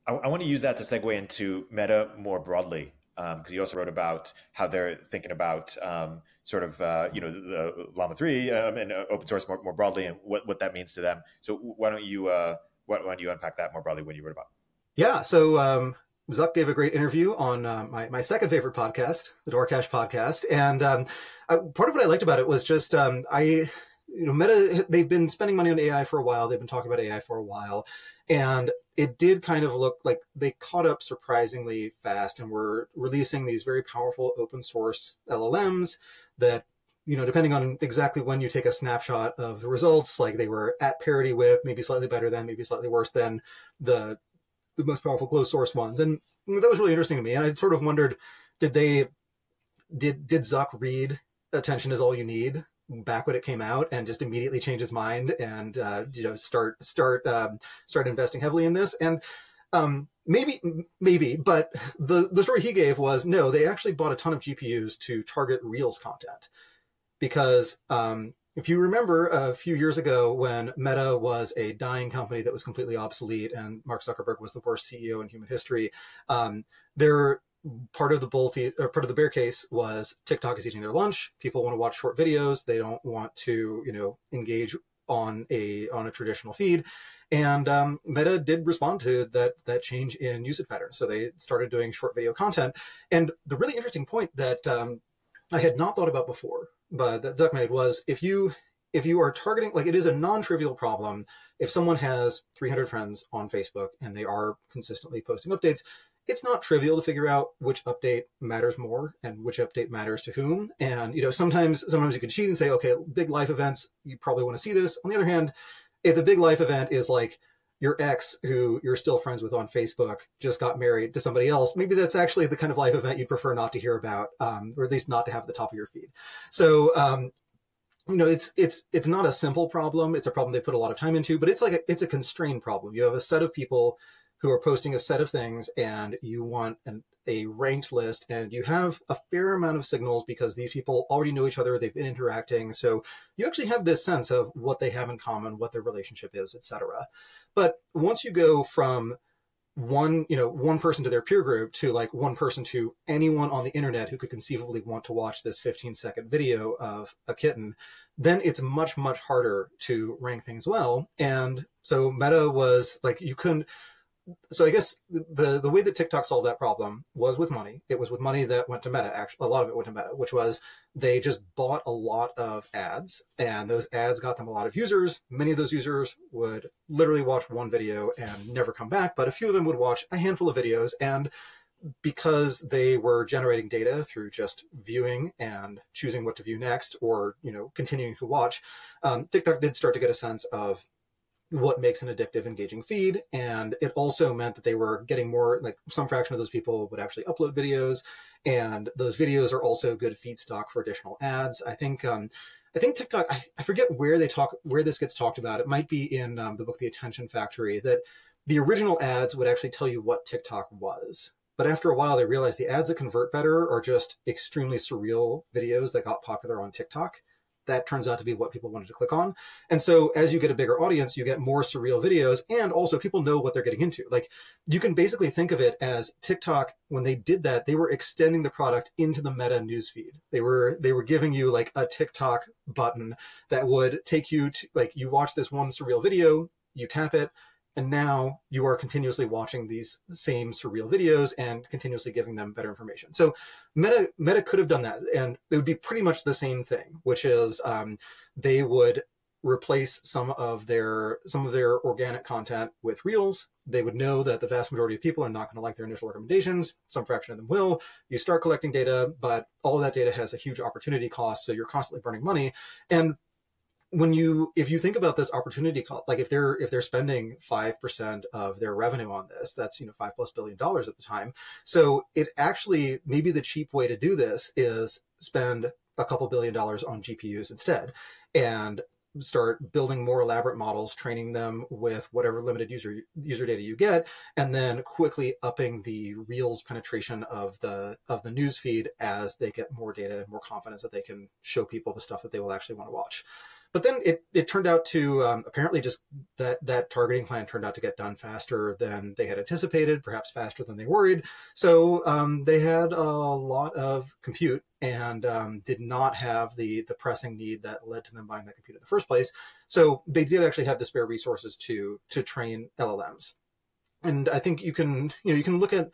I, I want to use that to segue into Meta more broadly, because um, you also wrote about how they're thinking about um, sort of uh, you know the, the Llama three um, and uh, open source more, more broadly, and what, what that means to them. So why don't you uh, why, why don't you unpack that more broadly when you wrote about? Yeah, so um, Zuck gave a great interview on uh, my my second favorite podcast, the DoorCash podcast, and um, I, part of what I liked about it was just um, I. You know, Meta, they've been spending money on A I for a while. They've been talking about A I for a while. And it did kind of look like they caught up surprisingly fast and were releasing these very powerful open source L L Ms that, you know, depending on exactly when you take a snapshot of the results, like they were at parity with, maybe slightly better than, maybe slightly worse than the the most powerful closed source ones. And that was really interesting to me. And I sort of wondered, did they, did, did Zuck read attention is all you need back when it came out and just immediately change his mind and uh, you know start start um, start investing heavily in this? And um, maybe maybe, but the the story he gave was no, they actually bought a ton of G P Us to target Reels content because um, if you remember a few years ago when Meta was a dying company that was completely obsolete and Mark Zuckerberg was the worst C E O in human history, um, there. Part of the bull the- or part of the bear case was TikTok is eating their lunch. People want to watch short videos. They don't want to, you know, engage on a on a traditional feed. And um, Meta did respond to that that change in usage patterns. So they started doing short video content. And the really interesting point that um, I had not thought about before, but that Zuck made was if you if you are targeting, like it is a non-trivial problem. If someone has three hundred friends on Facebook and they are consistently posting updates, it's not trivial to figure out which update matters more and which update matters to whom. And, you know, sometimes, sometimes you can cheat and say, okay, big life events, you probably want to see this. On the other hand, if the big life event is like your ex who you're still friends with on Facebook just got married to somebody else, maybe that's actually the kind of life event you'd prefer not to hear about, um, or at least not to have at the top of your feed. So, um, you know, it's it's it's not a simple problem. It's a problem they put a lot of time into, but it's like a, it's a constrained problem. You have a set of people who are posting a set of things and you want an, a ranked list and you have a fair amount of signals because these people already know each other, they've been interacting. So you actually have this sense of what they have in common, what their relationship is, et cetera. But once you go from one, you know, one person to their peer group to like one person to anyone on the internet who could conceivably want to watch this fifteen second video of a kitten, then it's much, much harder to rank things well. And so Meta was like, you couldn't, so I guess the the way that TikTok solved that problem was with money. It was with money that went to Meta. Actually, a lot of it went to Meta, which was they just bought a lot of ads, and those ads got them a lot of users. Many of those users would literally watch one video and never come back, but a few of them would watch a handful of videos. And because they were generating data through just viewing and choosing what to view next, or you know continuing to watch, um, TikTok did start to get a sense of what makes an addictive, engaging feed. And it also meant that they were getting more, like some fraction of those people would actually upload videos. And those videos are also good feedstock for additional ads. I think, um, I think TikTok, I, I forget where they talk, where this gets talked about. It might be in um, the book, The Attention Factory, that the original ads would actually tell you what TikTok was. But after a while, they realized the ads that convert better are just extremely surreal videos that got popular on TikTok. That turns out to be what people wanted to click on. And so as you get a bigger audience, you get more surreal videos, and also people know what they're getting into. Like you can basically think of it as TikTok, when they did that, they were extending the product into the Meta newsfeed. They were they were giving you like a TikTok button that would take you to, like, you watch this one surreal video, you tap it, and now you are continuously watching these same surreal videos and continuously giving them better information. So Meta Meta could have done that, and it would be pretty much the same thing, which is um, they would replace some of their some of their organic content with Reels. They would know that the vast majority of people are not going to like their initial recommendations. Some fraction of them will. You start collecting data, but all of that data has a huge opportunity cost, so you're constantly burning money. And when you, if you think about this opportunity cost, like if they're, if they're spending five percent of their revenue on this, that's, you know, five plus billion dollars at the time. So it actually, maybe the cheap way to do this is spend a couple billion dollars on G P Us instead and start building more elaborate models, training them with whatever limited user user data you get, and then quickly upping the Reels penetration of the of the news feed as they get more data and more confidence that they can show people the stuff that they will actually want to watch. but then it, it turned out to um, apparently just that that targeting plan turned out to get done faster than they had anticipated, perhaps faster than they worried. So um, they had a lot of compute and um, did not have the the pressing need that led to them buying that compute in the first place. So they did actually have the spare resources to to train L L Ms. And I think you can you know you can look at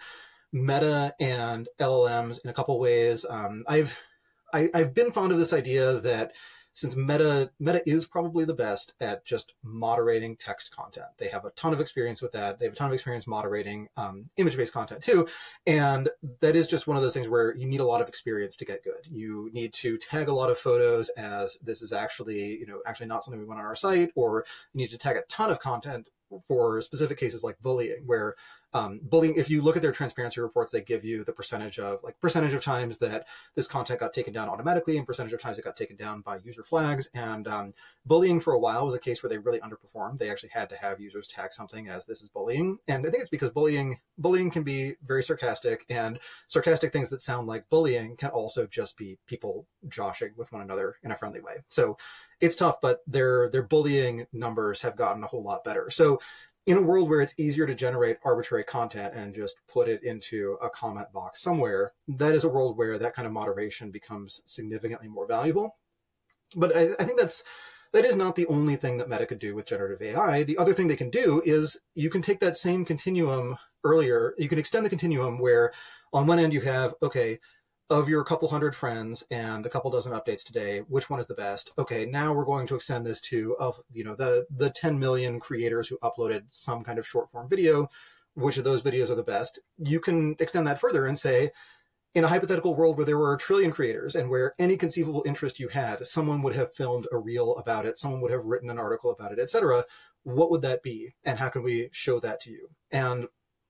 Meta and L L Ms in a couple ways. Um, I've I, I've been fond of this idea that since Meta Meta is probably the best at just moderating text content, they have a ton of experience with that. They have a ton of experience moderating um, image-based content too, and that is just one of those things where you need a lot of experience to get good. You need to tag a lot of photos as this is actually you know actually not something we want on our site, or you need to tag a ton of content for specific cases like bullying, where um, bullying, if you look at their transparency reports, they give you the percentage of like percentage of times that this content got taken down automatically and percentage of times it got taken down by user flags. And um, bullying for a while was a case where they really underperformed. They actually had to have users tag something as this is bullying. And I think it's because bullying, bullying can be very sarcastic, and sarcastic things that sound like bullying can also just be people joshing with one another in a friendly way. So it's tough, but their, their bullying numbers have gotten a whole lot better. So in a world where it's easier to generate arbitrary content and just put it into a comment box somewhere, that is a world where that kind of moderation becomes significantly more valuable. But I, I think that's that is not the only thing that Meta could do with generative A I. The other thing they can do is you can take that same continuum earlier, you can extend the continuum where on one end you have, okay, of your couple hundred friends and the couple dozen updates today, which one is the best? Okay, now we're going to extend this to of you know the the ten million creators who uploaded some kind of short form video. Which of those videos are the best? You can extend that further and say, in a hypothetical world where there were a trillion creators and where any conceivable interest you had, someone would have filmed a reel about it, someone would have written an article about it, et cetera. What would that be? And how can we show that to you? And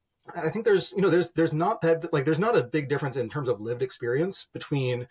I think there's, you know, there's, there's not that, like, there's not a big difference in terms of lived experience between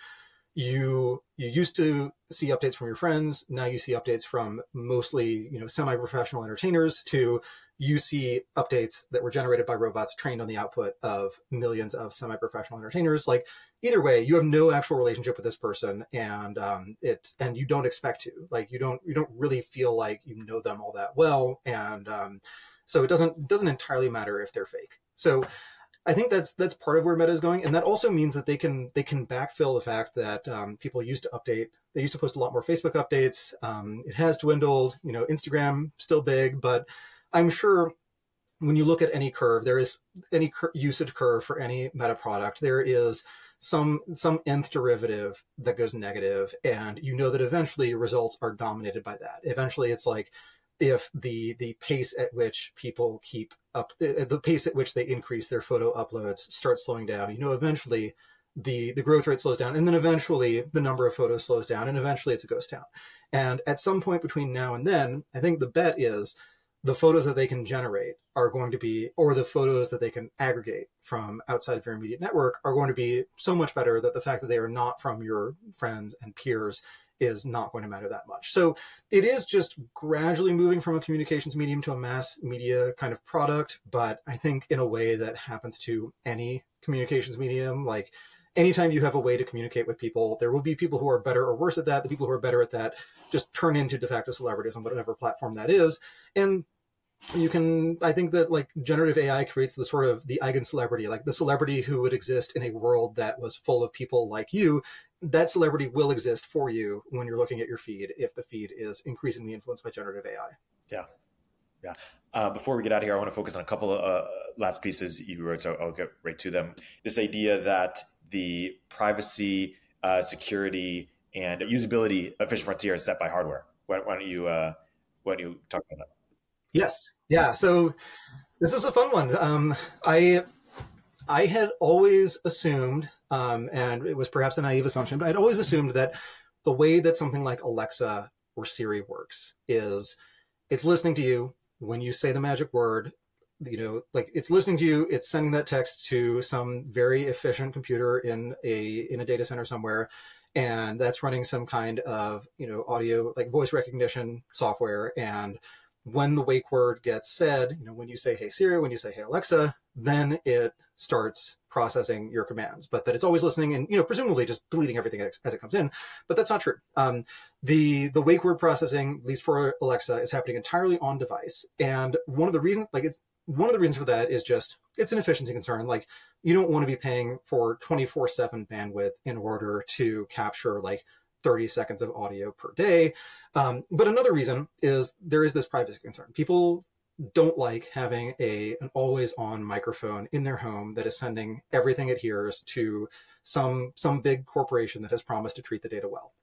you, you used to see updates from your friends. Now you see updates from mostly, you know, semi-professional entertainers to you see updates that were generated by robots trained on the output of millions of semi-professional entertainers. Like either way, you have no actual relationship with this person, and um, it's, and you don't expect to, like, you don't, you don't really feel like you know them all that well. And, um, So it doesn't it doesn't entirely matter if they're fake. So I think that's that's part of where Meta is going, and that also means that they can they can backfill the fact that um, people used to update. They used to post a lot more Facebook updates. Um, it has dwindled. You know, Instagram still big, but I'm sure when you look at any curve, there is any cur- usage curve for any Meta product. There is some some nth derivative that goes negative, and you know that eventually results are dominated by that. Eventually, it's like, if the the pace at which people keep up, the pace at which they increase their photo uploads starts slowing down, you know, eventually the the growth rate slows down, and then eventually the number of photos slows down, and eventually it's a ghost town. And at some point between now and then, I think the bet is the photos that they can generate are going to be, or the photos that they can aggregate from outside of your immediate network are going to be so much better that the fact that they are not from your friends and peers is not going to matter that much. So it is just gradually moving from a communications medium to a mass media kind of product, but I think in a way that happens to any communications medium. Like anytime you have a way to communicate with people, there will be people who are better or worse at that. The people who are better at that just turn into de facto celebrities on whatever platform that is. And you can, I think that like generative A I creates the sort of the eigen celebrity, like the celebrity who would exist in a world that was full of people like you. That celebrity will exist for you when you're looking at your feed, if the feed is increasingly influenced by generative A I. Yeah. Yeah. Uh, before we get out of here, I want to focus on a couple of uh, last pieces you wrote, so I'll get right to them. This idea that the privacy, uh, security, and usability of Efficient Frontier is set by hardware. Why, why don't you, uh, why don't you talk about that? Yes. Yeah. So this is a fun one. Um, I, I had always assumed, um, and it was perhaps a naive assumption, but I'd always assumed that the way that something like Alexa or Siri works is it's listening to you when you say the magic word, you know, like it's listening to you, it's sending that text to some very efficient computer in a, in a data center somewhere. And that's running some kind of, you know, audio, like voice recognition software. And when the wake word gets said, you know, when you say, hey Siri, when you say, hey Alexa, then it starts processing your commands, but that it's always listening and, you know, presumably just deleting everything as, as it comes in. But that's not true. Um, the the wake word processing, at least for Alexa, is happening entirely on device. And one of the reasons, like it's one of the reasons for that is just it's an efficiency concern. Like you don't want to be paying for twenty-four seven bandwidth in order to capture like thirty seconds of audio per day. Um, but another reason is there is this privacy concern. People don't like having a an always on microphone in their home that is sending everything it hears to some some big corporation that has promised to treat the data well.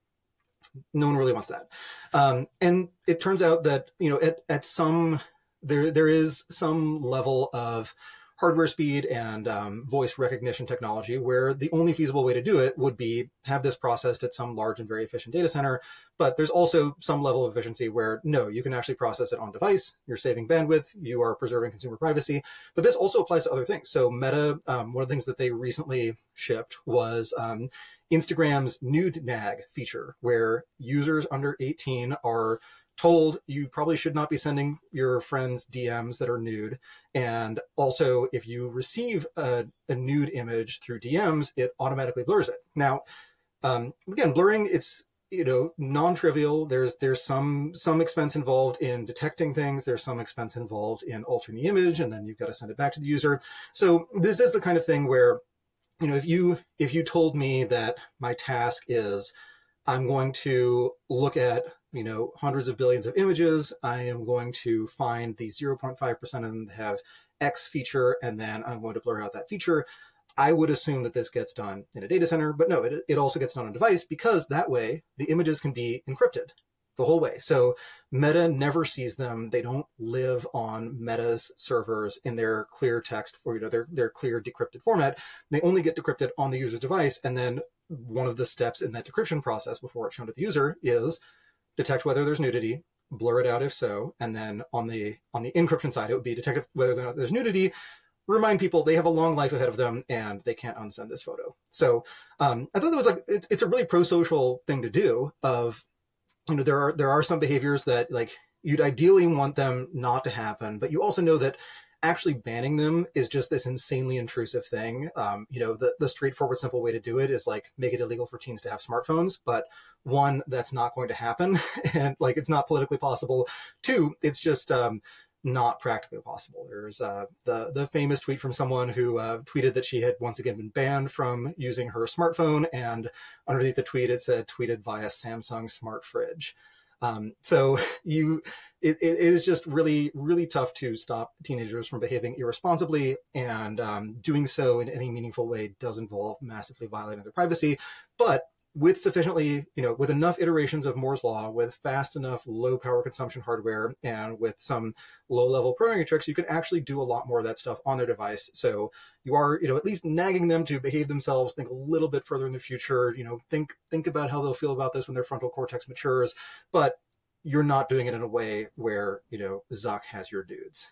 No one really wants that. Um, and it turns out that, you know, at, at some, there there is some level of hardware speed and um, voice recognition technology where the only feasible way to do it would be have this processed at some large and very efficient data center. But there's also some level of efficiency where, no, you can actually process it on device. You're saving bandwidth. You are preserving consumer privacy. But this also applies to other things. So Meta, um, one of the things that they recently shipped was um, Instagram's nude nag feature, where users under eighteen are told you probably should not be sending your friends D Ms that are nude. And also, if you receive a, a nude image through D Ms, it automatically blurs it. Now, um, again, blurring, it's, you know, non-trivial. There's there's some some expense involved in detecting things. There's some expense involved in altering the image, and then you've got to send it back to the user. So this is the kind of thing where, you know, if you if you told me that my task is I'm going to look at, you know, hundreds of billions of images. I am going to find the zero point five percent of them that have X feature, and then I'm going to blur out that feature. I would assume that this gets done in a data center, but no, it, it also gets done on a device, because that way the images can be encrypted the whole way. So Meta never sees them. They don't live on Meta's servers in their clear text for, you know, their, their clear decrypted format. They only get decrypted on the user's device. And then one of the steps in that decryption process before it's shown to the user is detect whether there's nudity, blur it out if so, and then on the on the encryption side, it would be detect whether or not there's nudity, remind people they have a long life ahead of them and they can't unsend this photo. So um, I thought that was like, it, it's a really pro-social thing to do of, you know, there are there are some behaviors that like you'd ideally want them not to happen, but you also know that actually banning them is just this insanely intrusive thing. Um, you know, the, the straightforward, simple way to do it is like make it illegal for teens to have smartphones. But one, that's not going to happen. And like, it's not politically possible. Two, it's just um, not practically possible. There's uh, the, the famous tweet from someone who uh, tweeted that she had once again been banned from using her smartphone. And underneath the tweet, it said tweeted via Samsung smart fridge. Um, so you, it, it is just really, really tough to stop teenagers from behaving irresponsibly, and um, doing so in any meaningful way does involve massively violating their privacy. But with sufficiently, you know, with enough iterations of Moore's Law, with fast enough low power consumption hardware, and with some low level programming tricks, you can actually do a lot more of that stuff on their device. So you are, you know, at least nagging them to behave themselves, think a little bit further in the future, you know, think, think about how they'll feel about this when their frontal cortex matures, but you're not doing it in a way where, you know, Zuck has your dudes.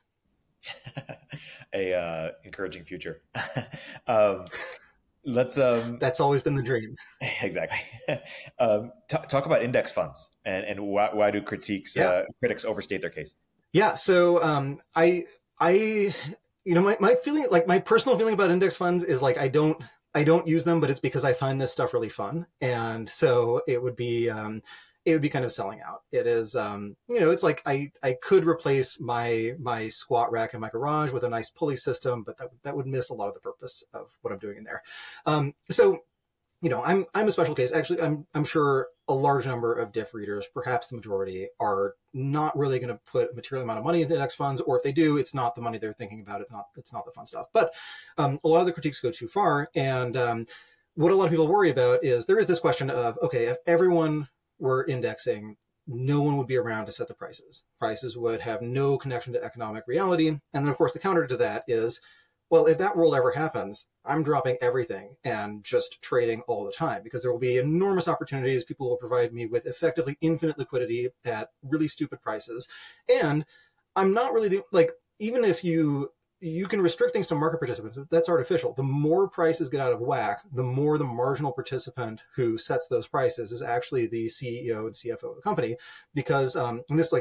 a uh, encouraging future. um, Let's. Um, That's always been the dream. Exactly. um, t- talk about index funds and and why, why do critiques yeah. uh, critics overstate their case? Yeah. So um, I I you know my, my feeling like my personal feeling about index funds is like I don't I don't use them, but it's because I find this stuff really fun, and so it would be. Um, it would be kind of selling out. It is, um, you know, it's like I, I could replace my my squat rack in my garage with a nice pulley system, but that that would miss a lot of the purpose of what I'm doing in there. Um, so, you know, I'm I'm a special case. Actually, I'm I'm sure a large number of diff readers, perhaps the majority, are not really going to put a material amount of money into index funds, or if they do, it's not the money they're thinking about. It's not it's not the fun stuff. But um, a lot of the critiques go too far, and um, what a lot of people worry about is there is this question of, okay, if everyone were indexing, no one would be around to set the prices. Prices would have no connection to economic reality. And then, of course, the counter to that is, well, if that world ever happens, I'm dropping everything and just trading all the time, because there will be enormous opportunities. People will provide me with effectively infinite liquidity at really stupid prices. And I'm not really, like, even if you you can restrict things to market participants, that's artificial. The more prices get out of whack, the more the marginal participant who sets those prices is actually the C E O and C F O of the company. Because, um, and this like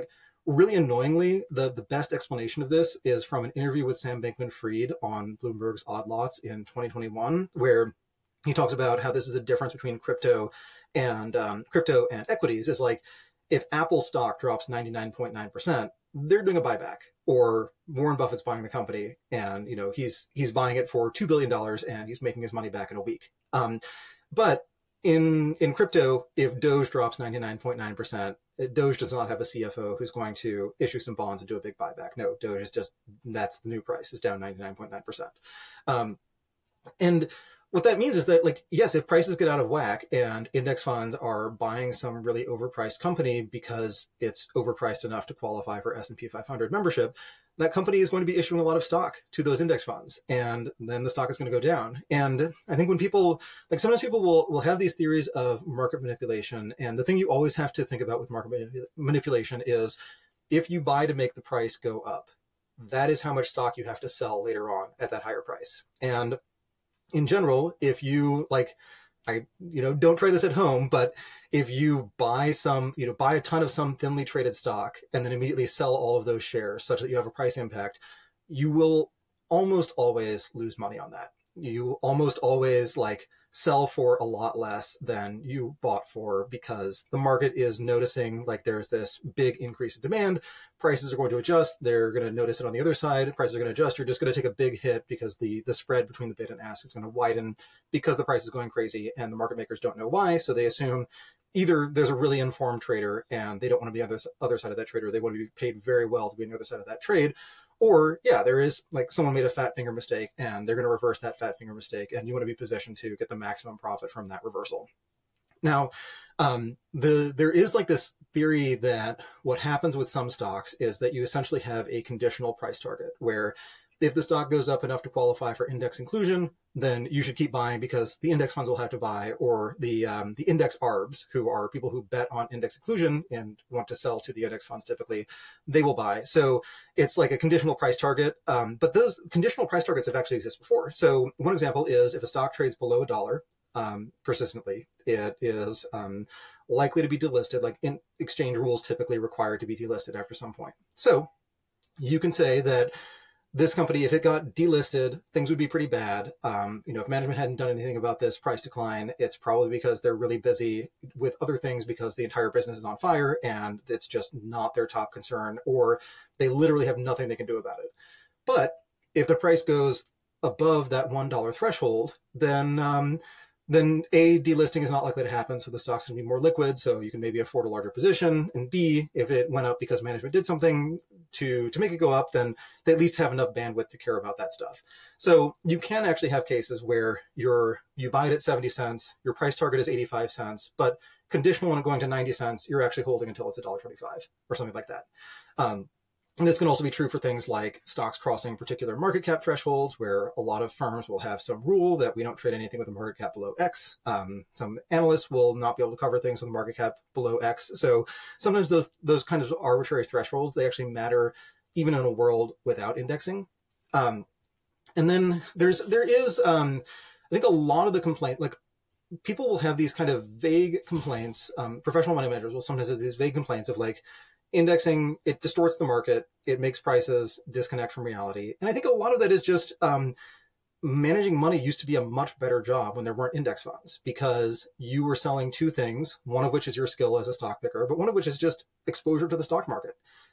really annoyingly, the, the best explanation of this is from an interview with Sam Bankman-Fried on Bloomberg's Odd Lots in twenty twenty-one, where he talks about how this is a difference between crypto and um, crypto and equities. Is like, if Apple stock drops ninety-nine point nine percent, they're doing a buyback, or Warren Buffett's buying the company, and you know he's he's buying it for two billion dollars and he's making his money back in a week. Um, but in in crypto, if Doge drops ninety-nine point nine percent, Doge does not have a C F O who's going to issue some bonds and do a big buyback. No, Doge is just, that's the new price, is down ninety-nine point nine percent. Um, and what that means is that, like, yes, if prices get out of whack and index funds are buying some really overpriced company because it's overpriced enough to qualify for S and P five hundred membership, that company is going to be issuing a lot of stock to those index funds, and then the stock is going to go down. And I think when people, like, sometimes people will, will have these theories of market manipulation, and the thing you always have to think about with market manip- manipulation is, if you buy to make the price go up, that is how much stock you have to sell later on at that higher price. And in general, if you, like, I, you know, don't try this at home, but if you buy some, you know, buy a ton of some thinly traded stock and then immediately sell all of those shares such that you have a price impact, you will almost always lose money on that. You almost always, like, sell for a lot less than you bought for, because the market is noticing, like, there's this big increase in demand, prices are going to adjust, they're going to notice it on the other side, prices are going to adjust, you're just going to take a big hit because the the spread between the bid and ask is going to widen because the price is going crazy, and the market makers don't know why, so they assume either there's a really informed trader and they don't want to be on the other side of that trader, they want to be paid very well to be on the other side of that trade, or, yeah, there is, like, someone made a fat finger mistake and they're going to reverse that fat finger mistake, and you want to be positioned to get the maximum profit from that reversal. Now, um, the there is, like, this theory that what happens with some stocks is that you essentially have a conditional price target, where if the stock goes up enough to qualify for index inclusion, then you should keep buying because the index funds will have to buy, or the um, the index arbs, who are people who bet on index inclusion and want to sell to the index funds typically, they will buy. So it's like a conditional price target, um, but those conditional price targets have actually existed before. So one example is if a stock trades below a dollar um, persistently, it is um, likely to be delisted. Like, in exchange rules typically require it to be delisted after some point. So you can say that this company, if it got delisted, things would be pretty bad. Um, you know, if management hadn't done anything about this price decline, it's probably because they're really busy with other things because the entire business is on fire and it's just not their top concern, or they literally have nothing they can do about it. But if the price goes above that one dollar threshold, then um, then A, delisting is not likely to happen, so the stock's going to be more liquid, so you can maybe afford a larger position. And B, if it went up because management did something to, to make it go up, then they at least have enough bandwidth to care about that stuff. So you can actually have cases where you're, you buy it at seventy cents, your price target is eighty-five cents, but conditional on it going to ninety cents, you're actually holding until it's one dollar twenty-five or something like that. Um, And this can also be true for things like stocks crossing particular market cap thresholds, where a lot of firms will have some rule that we don't trade anything with a market cap below X. Um, some analysts will not be able to cover things with a market cap below X. So sometimes those those kind of arbitrary thresholds, they actually matter even in a world without indexing. Um, and then there's there is, um, I think a lot of the complaint, like, people will have these kind of vague complaints. Um, professional money managers will sometimes have these vague complaints of, like, indexing, it distorts the market, it makes prices disconnect from reality. And I think a lot of that is just um, managing money used to be a much better job when there weren't index funds, because you were selling two things, one of which is your skill as a stock picker, but one of which is just exposure to the stock market.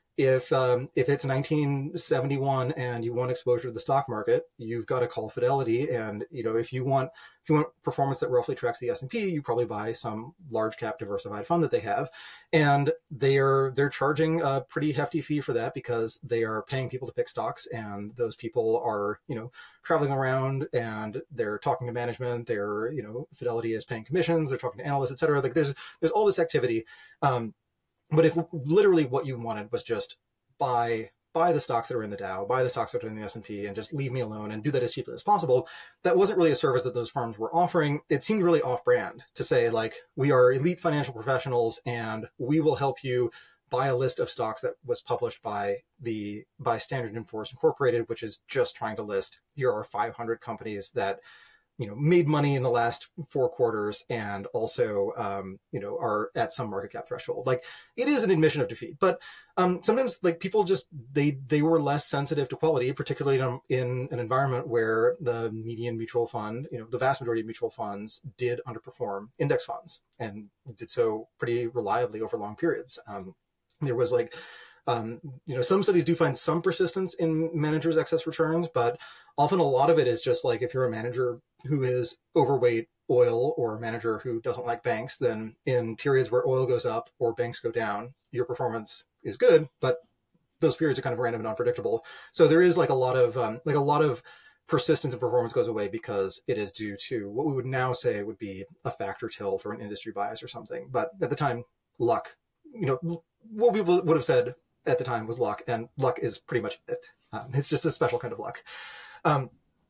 If um, if it's nineteen seventy-one and you want exposure to the stock market, you've got to call Fidelity, and you know if you want if you want performance that roughly tracks the S and P, you probably buy some large cap diversified fund that they have, and they're they're charging a pretty hefty fee for that because they are paying people to pick stocks, and those people are you know traveling around and they're talking to management. They're you know Fidelity is paying commissions. They're talking to analysts, et cetera. Like there's there's all this activity. Um, But if literally what you wanted was just buy buy the stocks that are in the Dow, buy the stocks that are in the S and P, and just leave me alone and do that as cheaply as possible, that wasn't really a service that those firms were offering. It seemed really off-brand to say, like, we are elite financial professionals and we will help you buy a list of stocks that was published by the by Standard and Poor's Incorporated, which is just trying to list, here are five hundred companies that you know, made money in the last four quarters and also, um, you know, are at some market cap threshold. Like, it is an admission of defeat, but um, sometimes like people just, they, they were less sensitive to quality, particularly in, in an environment where the median mutual fund, you know, the vast majority of mutual funds did underperform index funds and did so pretty reliably over long periods. Um, there was like, Um, you know, some studies do find some persistence in managers' excess returns, but often a lot of it is just like if you're a manager who is overweight oil or a manager who doesn't like banks, then in periods where oil goes up or banks go down, your performance is good, but those periods are kind of random and unpredictable. So there is like a lot of um, like a lot of persistence in performance goes away because it is due to what we would now say would be a factor tilt or an industry bias or something. But at the time, luck. You know, what people would have said at the time was luck, and luck is pretty much it. Um, it's just a special kind of luck. Um,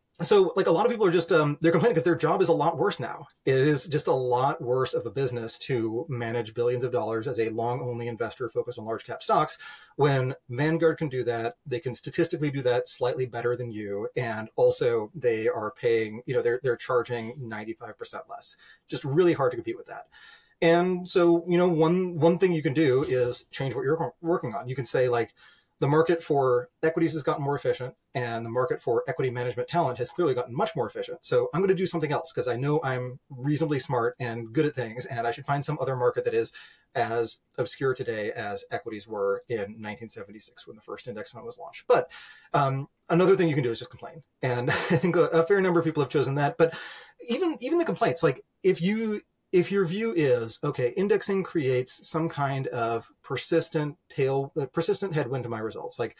so like a lot of people are just, um, they're complaining because their job is a lot worse now. It is just a lot worse of a business to manage billions of dollars as a long only investor focused on large cap stocks. When Vanguard can do that, they can statistically do that slightly better than you. And also they are paying, you know, they're, they're charging ninety-five percent less. Just really hard to compete with that. And so, you know, one one thing you can do is change what you're working on. You can say, like, the market for equities has gotten more efficient, and the market for equity management talent has clearly gotten much more efficient. So I'm going to do something else because I know I'm reasonably smart and good at things, and I should find some other market that is as obscure today as equities were in nineteen seventy-six when the first index fund was launched. But um, another thing you can do is just complain. And I think a, a fair number of people have chosen that. But even even the complaints, like if you... If your view is, okay, indexing creates some kind of persistent tail, uh, persistent headwind to my results, like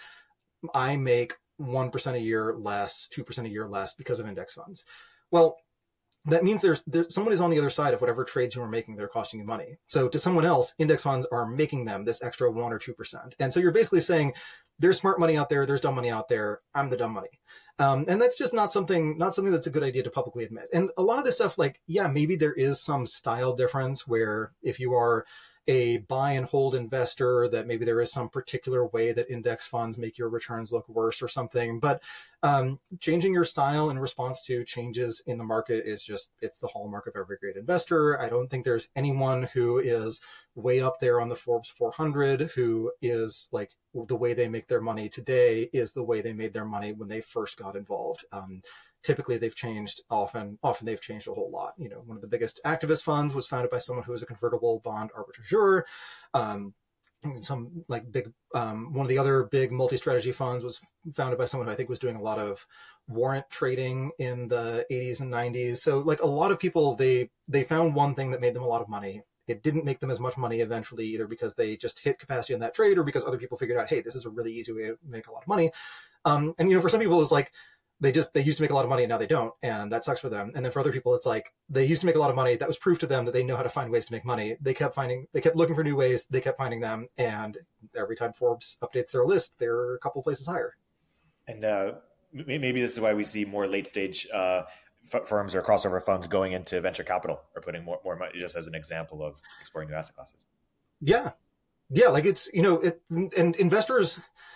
I make one percent a year less, two percent a year less because of index funds. Well, that means there's, there's someone is on the other side of whatever trades you are making that are costing you money. So to someone else, index funds are making them this extra one or two percent. And so you're basically saying there's smart money out there, there's dumb money out there, I'm the dumb money. Um, and that's just not something, not something that's a good idea to publicly admit. And a lot of this stuff, like, yeah, maybe there is some style difference where if you are a buy and hold investor, that maybe there is some particular way that index funds make your returns look worse or something. But um, changing your style in response to changes in the market is just, it's the hallmark of every great investor. I don't think there's anyone who is way up there on the Forbes four hundred who is like, the way they make their money today is the way they made their money when they first got involved. Um, typically they've changed often, often they've changed a whole lot. You know, one of the biggest activist funds was founded by someone who was a convertible bond arbitrageur. Um, some like big, um, one of the other big multi-strategy funds was founded by someone who I think was doing a lot of warrant trading in the eighties and nineties. So like a lot of people, they, they found one thing that made them a lot of money. It didn't make them as much money eventually, either because they just hit capacity on that trade or because other people figured out, hey, this is a really easy way to make a lot of money. Um, and, you know, for some people, it's like, they just, they used to make a lot of money and now they don't. And that sucks for them. And then for other people, it's like, they used to make a lot of money. That was proof to them that they know how to find ways to make money. They kept finding, they kept looking for new ways. They kept finding them. And every time Forbes updates their list, they're a couple places higher. And uh, maybe this is why we see more late stage uh, f- firms or crossover funds going into venture capital or putting more, more money, just as an example of exploring new asset classes. Yeah. Yeah. Like it's, you know, it, and investors,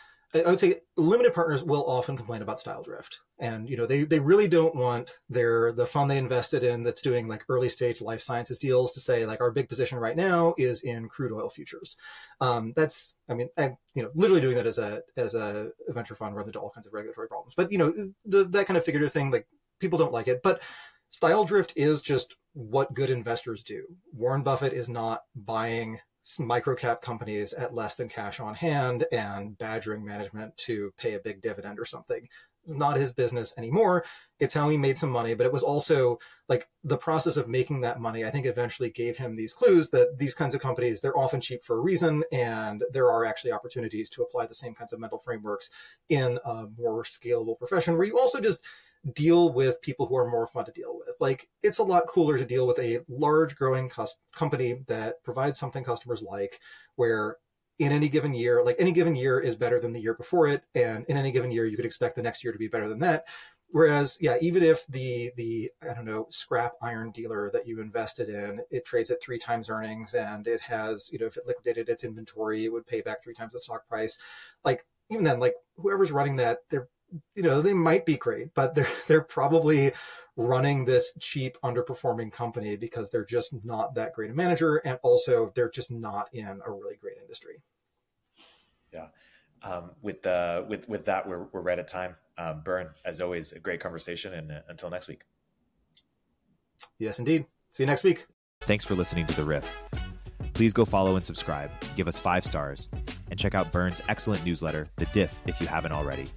I would say limited partners will often complain about style drift. And, you know, they, they really don't want their, the fund they invested in that's doing like early stage life sciences deals to say like our big position right now is in crude oil futures. Um, that's, I mean, I, you know, literally doing that as a, as a venture fund runs into all kinds of regulatory problems, but you know, the, that kind of figurative thing, like people don't like it, but style drift is just what good investors do. Warren Buffett is not buying microcap companies at less than cash on hand and badgering management to pay a big dividend or something. It's not his business anymore. It's how he made some money, but it was also like the process of making that money, I think eventually gave him these clues that these kinds of companies, they're often cheap for a reason. And there are actually opportunities to apply the same kinds of mental frameworks in a more scalable profession where you also just deal with people who are more fun to deal with. Like it's a lot cooler to deal with a large growing cus- company that provides something customers like, where in any given year, like any given year is better than the year before it. And in any given year, you could expect the next year to be better than that. Whereas, yeah, even if the, the, I don't know, scrap iron dealer that you invested in, it trades at three times earnings and it has, you know, if it liquidated its inventory, it would pay back three times the stock price. Like even then, like whoever's running that, they're, you know, they might be great, but they're they're probably running this cheap, underperforming company because they're just not that great a manager, and also they're just not in a really great industry. Yeah. Um, with uh, with with that, we're we're right at time. Uh, Bern, as always, a great conversation, and uh, until next week. Yes, indeed. See you next week. Thanks for listening to The Riff. Please go follow and subscribe, give us five stars, and check out Bern's excellent newsletter, The Diff, if you haven't already.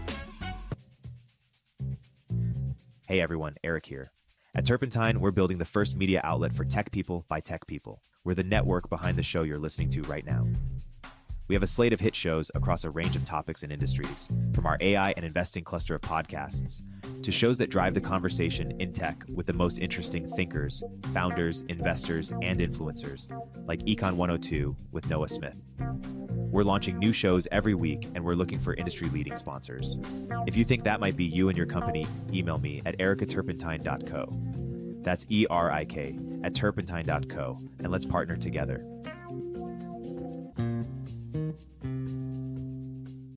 Hey everyone, Eric here. At Turpentine, we're building the first media outlet for tech people by tech people. We're the network behind the show you're listening to right now. We have a slate of hit shows across a range of topics and industries, from our A I and investing cluster of podcasts to shows that drive the conversation in tech with the most interesting thinkers, founders, investors, and influencers, like Econ one oh two with Noah Smith. We're launching new shows every week, and we're looking for industry-leading sponsors. If you think that might be you and your company, email me at erica turpentine dot co. That's E R I K at turpentine dot co, and let's partner together.